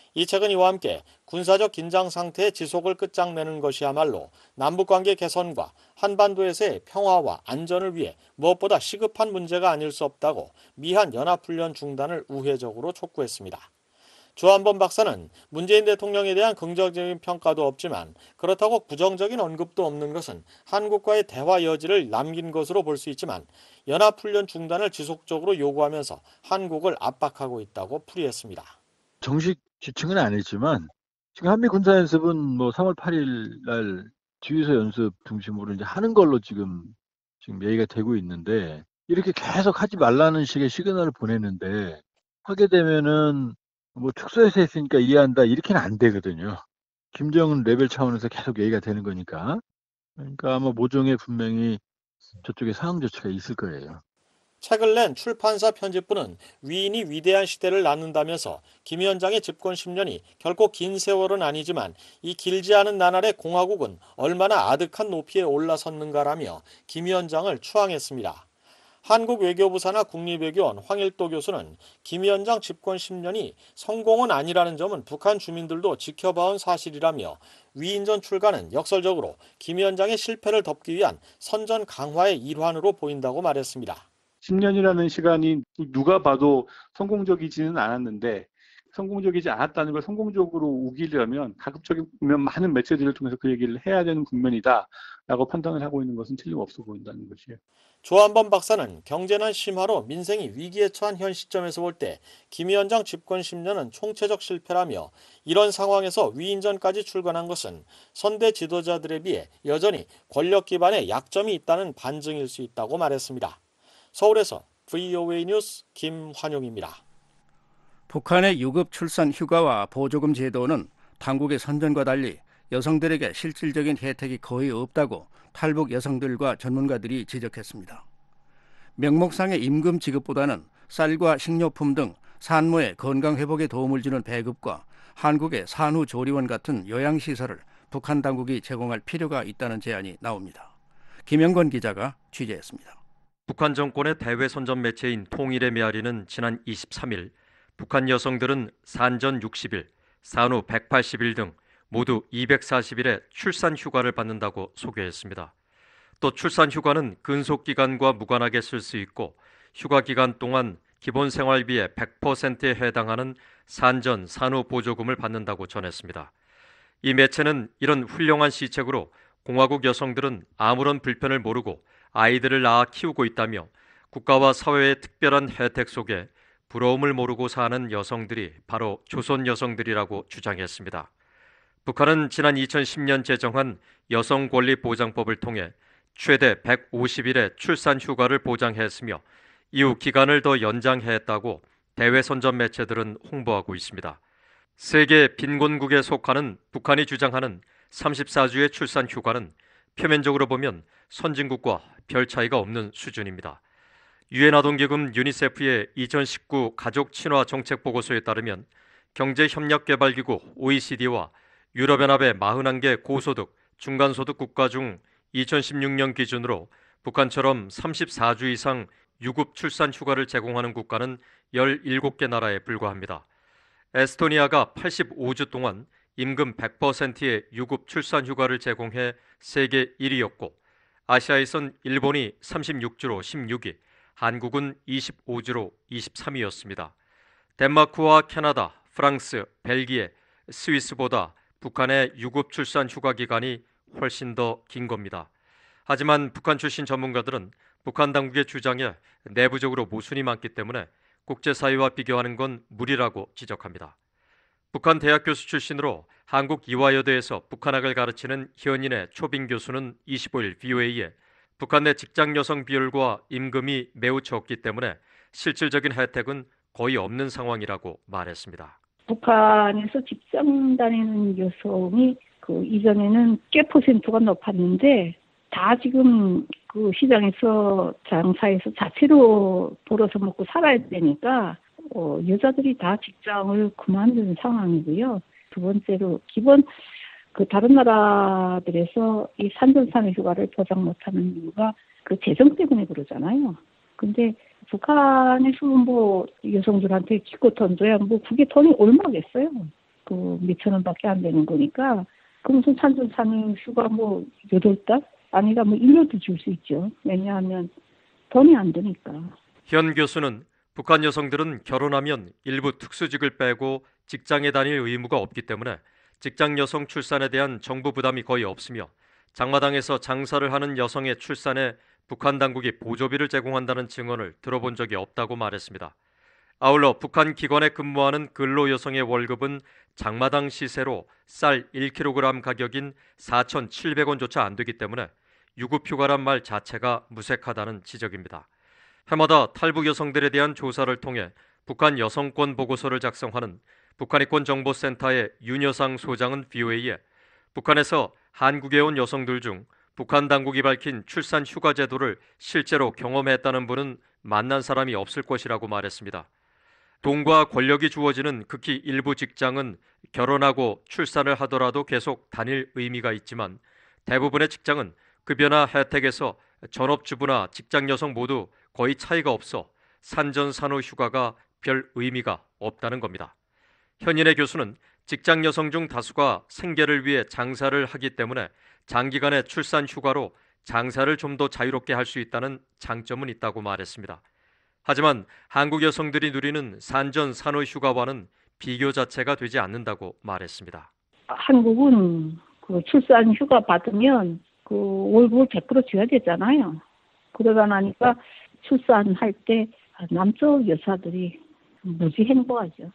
이 책은 이와 함께 군사적 긴장 상태의 지속을 끝장내는 것이야말로 남북관계 개선과 한반도에서의 평화와 안전을 위해 무엇보다 시급한 문제가 아닐 수 없다고 미한 연합훈련 중단을 우회적으로 촉구했습니다. 조한범 박사는 문재인 대통령에 대한 긍정적인 평가도 없지만 그렇다고 부정적인 언급도 없는 것은 한국과의 대화 여지를 남긴 것으로 볼 수 있지만 연합훈련 중단을 지속적으로 요구하면서 한국을 압박하고 있다고 풀이했습니다. 정식 지칭은 아니지만 지금 한미 군사 연습은 뭐 삼월 팔일 날 주유소 연습 중심으로 이제 하는 걸로 지금 지금 얘기가 되고 있는데 이렇게 계속 하지 말라는 식의 시그널을 보내는데 하게 되면은 뭐 특수해서 했으니까 이해한다 이렇게는 안 되거든요. 김정은 레벨 차원에서 계속 얘기가 되는 거니까. 그러니까 아마 모종의 분명히 저쪽에 상응 조치가 있을 거예요. 책을 낸 출판사 편집부는 위인이 위대한 시대를 낳는다면서 김 위원장의 집권 십 년이 결코 긴 세월은 아니지만 이 길지 않은 나날의 공화국은 얼마나 아득한 높이에 올라섰는가라며 김 위원장을 추앙했습니다. 한국 외교부 산하 국립외교원 황일도 교수는 김 위원장 집권 십 년이 성공은 아니라는 점은 북한 주민들도 지켜봐온 사실이라며 위인전 출간은 역설적으로 김 위원장의 실패를 덮기 위한 선전 강화의 일환으로 보인다고 말했습니다. 십 년이라는 시간이 누가 봐도 성공적이지는 않았는데 성공적이지 않았다는 걸 성공적으로 우기려면 가급적이면 많은 매체들을 통해서 그 얘기를 해야 되는 국면이다라고 판단을 하고 있는 것은 틀림없어 보인다는 것이에요. 조한범 박사는 경제난 심화로 민생이 위기에 처한 현 시점에서 볼 때 김 위원장 집권 십 년은 총체적 실패라며 이런 상황에서 위인전까지 출간한 것은 선대 지도자들에 비해 여전히 권력 기반에 약점이 있다는 반증일 수 있다고 말했습니다. 서울에서 브이오에이 뉴스 김환용입니다. 북한의 유급 출산 휴가와 보조금 제도는 당국의 선전과 달리 여성들에게 실질적인 혜택이 거의 없다고 탈북 여성들과 전문가들이 지적했습니다. 명목상의 임금 지급보다는 쌀과 식료품 등 산모의 건강 회복에 도움을 주는 배급과 한국의 산후조리원 같은 요양시설을 북한 당국이 제공할 필요가 있다는 제안이 나옵니다. 김영건 기자가 취재했습니다. 북한 정권의 대외 선전 매체인 통일의 메아리는 지난 이십삼 일 북한 여성들은 산전 육십 일, 산후 백팔십 일 등 모두 이백사십 일의 출산 휴가를 받는다고 소개했습니다. 또 출산 휴가는 근속 기간과 무관하게 쓸 수 있고 휴가 기간 동안 기본 생활비의 백 퍼센트에 해당하는 산전 산후 보조금을 받는다고 전했습니다. 이 매체는 이런 훌륭한 시책으로 공화국 여성들은 아무런 불편을 모르고 아이들을 낳아 키우고 있다며 국가와 사회의 특별한 혜택 속에 부러움을 모르고 사는 여성들이 바로 조선 여성들이라고 주장했습니다. 북한은 지난 이천십 년 제정한 여성권리보장법을 통해 최대 백오십 일의 출산 휴가를 보장했으며 이후 기간을 더 연장했다고 대외 선전 매체들은 홍보하고 있습니다. 세계 빈곤국에 속하는 북한이 주장하는 삼십사 주의 출산 휴가는 표면적으로 보면 선진국과 별 차이가 없는 수준입니다. 유엔 아동기금 유니세프의 이천십구 가족 친화 정책 보고서에 따르면 경제협력개발기구 오이시디와 유럽연합의 사십일 개 고소득, 중간소득 국가 중 이천십육 년 기준으로 북한처럼 삼십사 주 이상 유급 출산 휴가를 제공하는 국가는 열일곱 개 나라에 불과합니다. 에스토니아가 팔십오 주 동안 임금 백 퍼센트의 유급 출산 휴가를 제공해 세계 일 위였고 아시아에선 일본이 삼십육 주로 십육 위, 한국은 이십오 주로 이십삼 위였습니다. 덴마크와 캐나다, 프랑스, 벨기에, 스위스보다 북한의 유급 출산 휴가 기간이 훨씬 더 긴 겁니다. 하지만 북한 출신 전문가들은 북한 당국의 주장에 내부적으로 모순이 많기 때문에 국제사회와 비교하는 건 무리라고 지적합니다. 북한 대학 교수 출신으로 한국 이화여대에서 북한학을 가르치는 현인의 초빙 교수는 이십오 일 브이오에이에 북한 내 직장 여성 비율과 임금이 매우 적기 때문에 실질적인 혜택은 거의 없는 상황이라고 말했습니다. 북한에서 직장 다니는 여성이 그 이전에는 꽤 퍼센트가 높았는데 다 지금 그 시장에서 장사해서 자체로 벌어서 먹고 살아야 되니까 어, 여자들이 다 직장을 그만두는 상황이고요. 두 번째로 기본 그 다른 나라들에서 이 산전산후 휴가를 보장 못하는 이유가 그 재정 때문에 그러잖아요. 근데 북한에서 뭐 여성들한테 기껏 던져야 뭐 그게 돈이 얼마겠어요. 그 몇천 원밖에 안 되는 거니까 그 무슨 산전 산후 휴가 뭐 여덟 달 아니라 뭐 일 년도 줄 수 있죠. 왜냐하면 돈이 안 드니까. 현 교수는 북한 여성들은 결혼하면 일부 특수직을 빼고 직장에 다닐 의무가 없기 때문에 직장 여성 출산에 대한 정부 부담이 거의 없으며 장마당에서 장사를 하는 여성의 출산에 북한 당국이 보조비를 제공한다는 증언을 들어본 적이 없다고 말했습니다. 아울러 북한 기관에 근무하는 근로 여성의 월급은 장마당 시세로 쌀 일 킬로그램 가격인 사천칠백 원조차 안 되기 때문에 유급휴가란 말 자체가 무색하다는 지적입니다. 해마다 탈북 여성들에 대한 조사를 통해 북한 여성권 보고서를 작성하는 북한인권정보센터의 윤여상 소장은 브이오에이에 북한에서 한국에 온 여성들 중 북한 당국이 밝힌 출산 휴가 제도를 실제로 경험했다는 분은 만난 사람이 없을 것이라고 말했습니다. 돈과 권력이 주어지는 극히 일부 직장은 결혼하고 출산을 하더라도 계속 다닐 의미가 있지만 대부분의 직장은 급여나 혜택에서 전업주부나 직장 여성 모두 거의 차이가 없어 산전 산후 휴가가 별 의미가 없다는 겁니다. 현인의 교수는 직장 여성 중 다수가 생계를 위해 장사를 하기 때문에 장기간의 출산 휴가로 장사를 좀 더 자유롭게 할 수 있다는 장점은 있다고 말했습니다. 하지만 한국 여성들이 누리는 산전 산후 휴가와는 비교 자체가 되지 않는다고 말했습니다. 한국은 그 출산 휴가 받으면 그 월급을 백 퍼센트 줘야 되잖아요. 그러다 나니까 출산할 때 남쪽 여사들이 무지 행복하죠.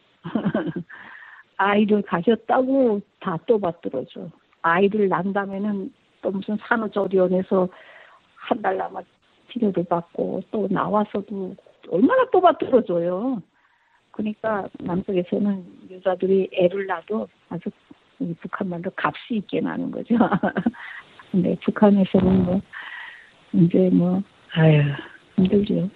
아이를 가졌다고 다 또받들어줘. 아이를 낳은 다음에는 또 무슨 산후조리원에서 한 달 남아 치료를 받고 또 나와서도 얼마나 또받들어줘요. 그러니까 남쪽에서는 여자들이 애를 낳아도 아주 북한 말로 값이 있게 나는 거죠. 근데 북한에서는 뭐 이제 뭐 아유 힘들죠.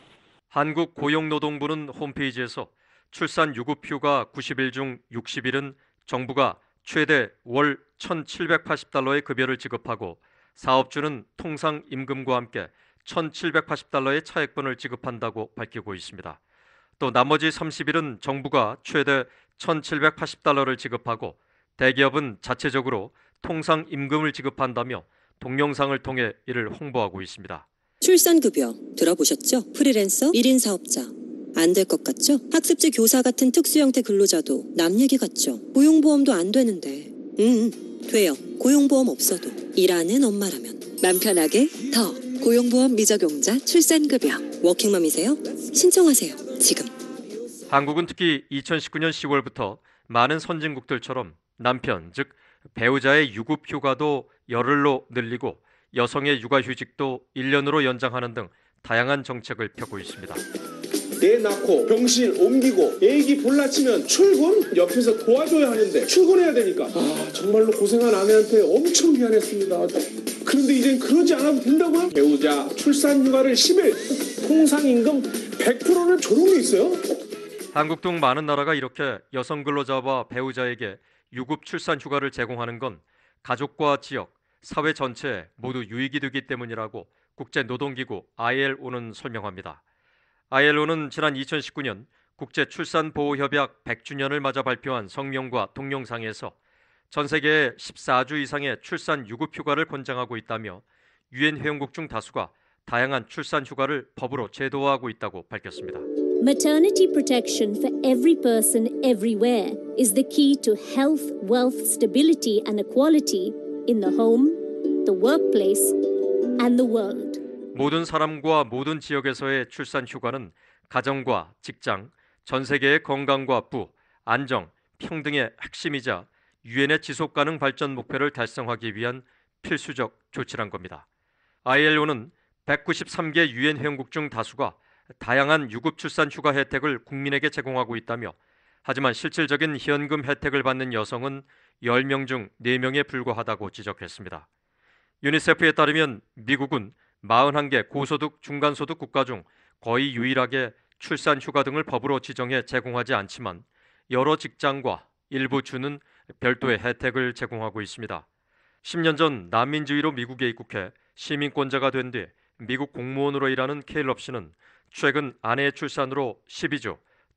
한국고용노동부는 홈페이지에서 출산 유급휴가 구십 일 중 육십 일은 정부가 최대 월 천칠백팔십 달러의 급여를 지급하고 사업주는 통상 임금과 함께 천칠백팔십 달러의 차액분을 지급한다고 밝히고 있습니다. 또 나머지 삼십 일은 정부가 최대 천칠백팔십 달러를 지급하고 대기업은 자체적으로 통상 임금을 지급한다며 동영상을 통해 이를 홍보하고 있습니다. 출산급여 들어보셨죠? 프리랜서 일 인 사업자. 안 될 것 같죠? 학습지 교사 같은 특수형태 근로자도 남 얘기 같죠? 고용보험도 안 되는데. 음, 돼요. 고용보험 없어도. 일하는 엄마라면. 맘 편하게 더. 고용보험 미적용자 출산급여. 워킹맘이세요? 신청하세요. 지금. 한국은 특히 이천십구 년 시월부터 많은 선진국들처럼 남편, 즉 배우자의 유급휴가도 열흘로 늘리고 여성의 육아휴직도 일 년으로 연장하는 등 다양한 정책을 펴고 있습니다. 애 낳고 병실 옮기고 애기 볼라치면 출근? 옆에서 도와줘야 하는데 출근해야 되니까 아 정말로 고생한 아내한테 엄청 미안했습니다. 그런데 이젠 그러지 않아도 된다고요? 배우자 출산휴가를 십 일 통상임금 백 퍼센트를 주는 게 있어요? 한국 등 많은 나라가 이렇게 여성 근로자와 배우자에게 유급 출산휴가를 제공하는 건 가족과 지역, 사회 전체에 모두 유익이 되기 때문이라고 국제노동기구 아이엘오는 설명합니다. 아이엘오는 지난 이천십구 년 국제출산보호협약 백 주년을 맞아 발표한 성명과 동영상에서 전 세계에 십사 주 이상의 출산 유급휴가를 권장하고 있다며 유엔 회원국 중 다수가 다양한 출산휴가를 법으로 제도화하고 있다고 밝혔습니다. Maternity protection for every person everywhere is the key to health, wealth, stability and equality in the home, the workplace and the world. 모든 사람과 모든 지역에서의 출산 휴가는 가정과 직장, 전 세계의 건강과 부, 안정, 평등의 핵심이자 유엔의 지속가능 발전 목표를 달성하기 위한 필수적 조치란 겁니다. 아이엘오는 백구십삼 개 유엔 회원국 중 다수가 다양한 유급 출산 휴가 혜택을 국민에게 제공하고 있다며 하지만 실질적인 현금 혜택을 받는 여성은 열 명 중 네 명에 불과하다고 지적했습니다. 유니세프에 따르면 미국은 사십일 개 고소득 중간소득 국가 중 거의 유일하게 출산 휴가 등을 법으로 지정해 제공하지 않지만 여러 직장과 일부 주는 별도의 혜택을 제공하고 있습니다. 십 년 전 난민주의로 미국에 입국해 시민권자가 된 뒤 미국 공무원으로 일하는 케일럽 씨는 최근 아내의 출산으로 십이 주,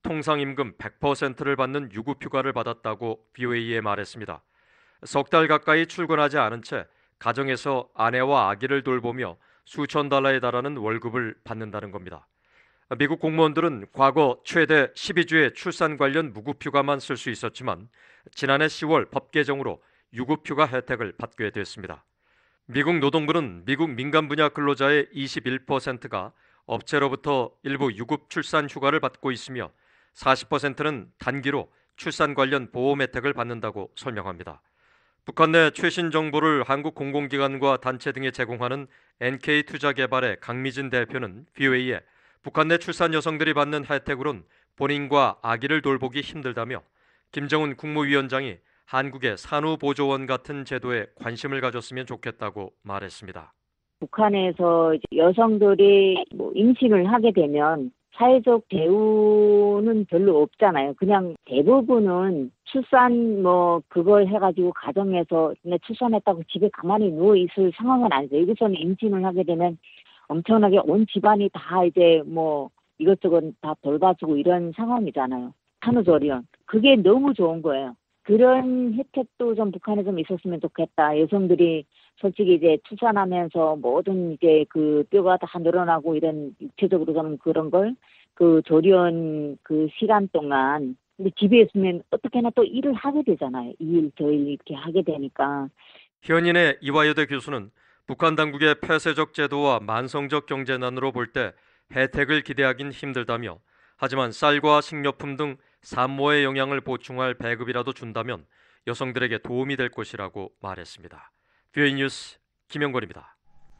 통상임금 백 퍼센트를 받는 유급휴가를 받았다고 브이오에이에 말했습니다. 석 달 가까이 출근하지 않은 채 가정에서 아내와 아기를 돌보며 수천 달러에 달하는 월급을 받는다는 겁니다. 미국 공무원들은 과거 최대 십이 주의 출산 관련 무급휴가만 쓸 수 있었지만 지난해 시월 법 개정으로 유급휴가 혜택을 받게 됐습니다. 미국 노동부는 미국 민간 분야 근로자의 이십일 퍼센트가 업체로부터 일부 유급 출산 휴가를 받고 있으며 사십 퍼센트는 단기로 출산 관련 보험 혜택을 받는다고 설명합니다. 북한 내 최신 정보를 한국 공공기관과 단체 등에 제공하는 엔케이투자개발의 강미진 대표는 브이오에이에 북한 내 출산 여성들이 받는 혜택으론 본인과 아기를 돌보기 힘들다며 김정은 국무위원장이 한국의 산후보조원 같은 제도에 관심을 가졌으면 좋겠다고 말했습니다. 북한에서 여성들이 뭐 임신을 하게 되면 사회적 대우는 별로 없잖아요. 그냥 대부분은 출산 뭐 그걸 해가지고 가정에서 그냥 출산했다고 집에 가만히 누워 있을 상황은 아니죠. 여기서는 임신을 하게 되면 엄청나게 온 집안이 다 이제 뭐 이것저것 다 돌봐주고 이런 상황이잖아요. 산후조리원. 그게 너무 좋은 거예요. 그런 혜택도 좀 북한에 좀 있었으면 좋겠다. 여성들이 솔직히 이제 출산하면서 모든 이제 그 뼈가 다 늘어나고 이런 육체적으로 좀 그런 걸 그 조리원 그 시간 동안 근데 집에 있으면 어떻게나 또 일을 하게 되잖아요. 이 일, 저 일 이렇게 하게 되니까. 현인의 이화여대 교수는 북한 당국의 폐쇄적 제도와 만성적 경제난으로 볼 때 혜택을 기대하긴 힘들다며 하지만 쌀과 식료품 등 산모의 영양을 보충할 배급이라도 준다면 여성들에게 도움이 될 것이라고 말했습니다. 브이오에이 뉴스 김영권입니다.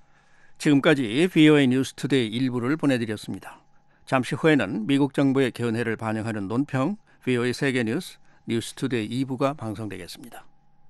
지금까지 브이오에이 뉴스투데이 일부를 보내드렸습니다. 잠시 후에는 미국 정부의 견해를 반영하는 논평 브이오에이 세계뉴스 뉴스투데이 이 부가 방송되겠습니다.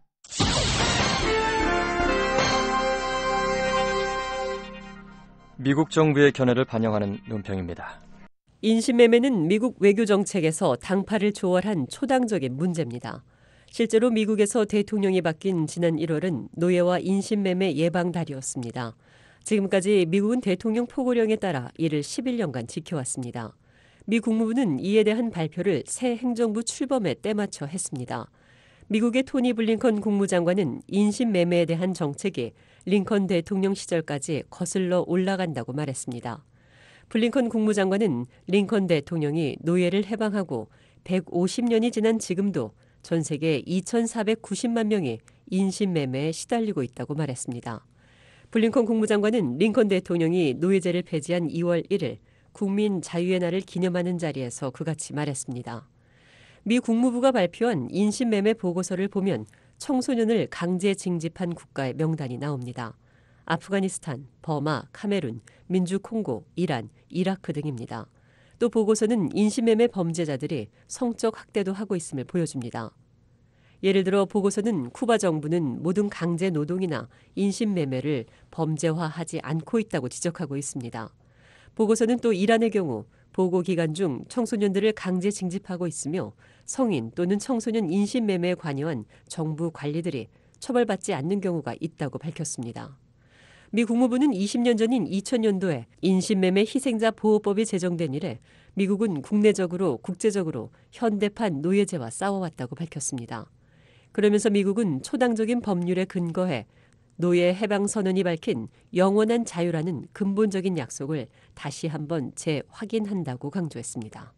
미국 정부의 견해를 반영하는 논평입니다. 인신매매는 미국 외교 정책에서 당파를 초월한 초당적인 문제입니다. 실제로 미국에서 대통령이 바뀐 지난 일월은 노예와 인신매매 예방 달이었습니다. 지금까지 미국은 대통령 포고령에 따라 이를 십일 년간 지켜왔습니다. 미 국무부는 이에 대한 발표를 새 행정부 출범에 때맞춰 했습니다. 미국의 토니 블링컨 국무장관은 인신매매에 대한 정책이 링컨 대통령 시절까지 거슬러 올라간다고 말했습니다. 블링컨 국무장관은 링컨 대통령이 노예를 해방하고 백오십 년이 지난 지금도 전 세계 이천사백구십만 명이 인신매매에 시달리고 있다고 말했습니다. 블링컨 국무장관은 링컨 대통령이 노예제를 폐지한 이월 일일 국민 자유의 날을 기념하는 자리에서 그같이 말했습니다. 미 국무부가 발표한 인신매매 보고서를 보면 청소년을 강제 징집한 국가의 명단이 나옵니다. 아프가니스탄, 버마, 카메룬, 민주콩고, 이란, 이라크 등입니다. 또 보고서는 인신매매 범죄자들이 성적 학대도 하고 있음을 보여줍니다. 예를 들어 보고서는 쿠바 정부는 모든 강제 노동이나 인신매매를 범죄화하지 않고 있다고 지적하고 있습니다. 보고서는 또 이란의 경우 보고 기간 중 청소년들을 강제 징집하고 있으며 성인 또는 청소년 인신매매에 관여한 정부 관리들이 처벌받지 않는 경우가 있다고 밝혔습니다. 미 국무부는 이십 년 전인 이천 년도에 인신매매 희생자 보호법이 제정된 이래 미국은 국내적으로 국제적으로 현대판 노예제와 싸워왔다고 밝혔습니다. 그러면서 미국은 초당적인 법률에 근거해 노예 해방 선언이 밝힌 영원한 자유라는 근본적인 약속을 다시 한번 재확인한다고 강조했습니다.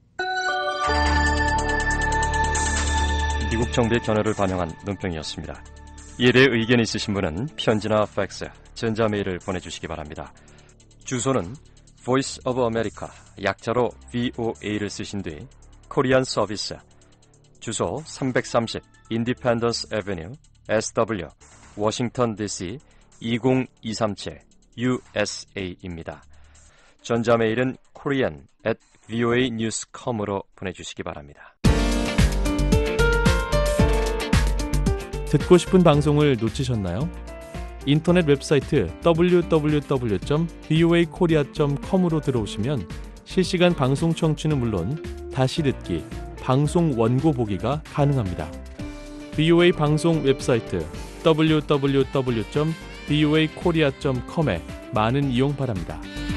미국 정부의 견해를 반영한 논평이었습니다. 이에 대해 의견 있으신 분은 편지나 팩스, 전자메일을 보내주시기 바랍니다. 주소는 Voice of America, 약자로 브이오에이를 쓰신 뒤 코리안 서비스, 주소 삼백삼십 Independence Avenue, 에스더블유, 워싱턴 디씨 이공이삼칠 유에스에이입니다. 전자메일은 korean at 브이오에이 뉴스 닷 컴으로 보내주시기 바랍니다. 듣고 싶은 방송을 놓치셨나요? 인터넷 웹사이트 더블유 더블유 더블유 점 브이오에이 코리아 점 컴으로 들어오시면 실시간 방송 청취는 물론 다시 듣기, 방송 원고 보기가 가능합니다. 브이오에이 방송 웹사이트 더블유 더블유 더블유 점 브이오에이 코리아 점 컴에 많은 이용 바랍니다.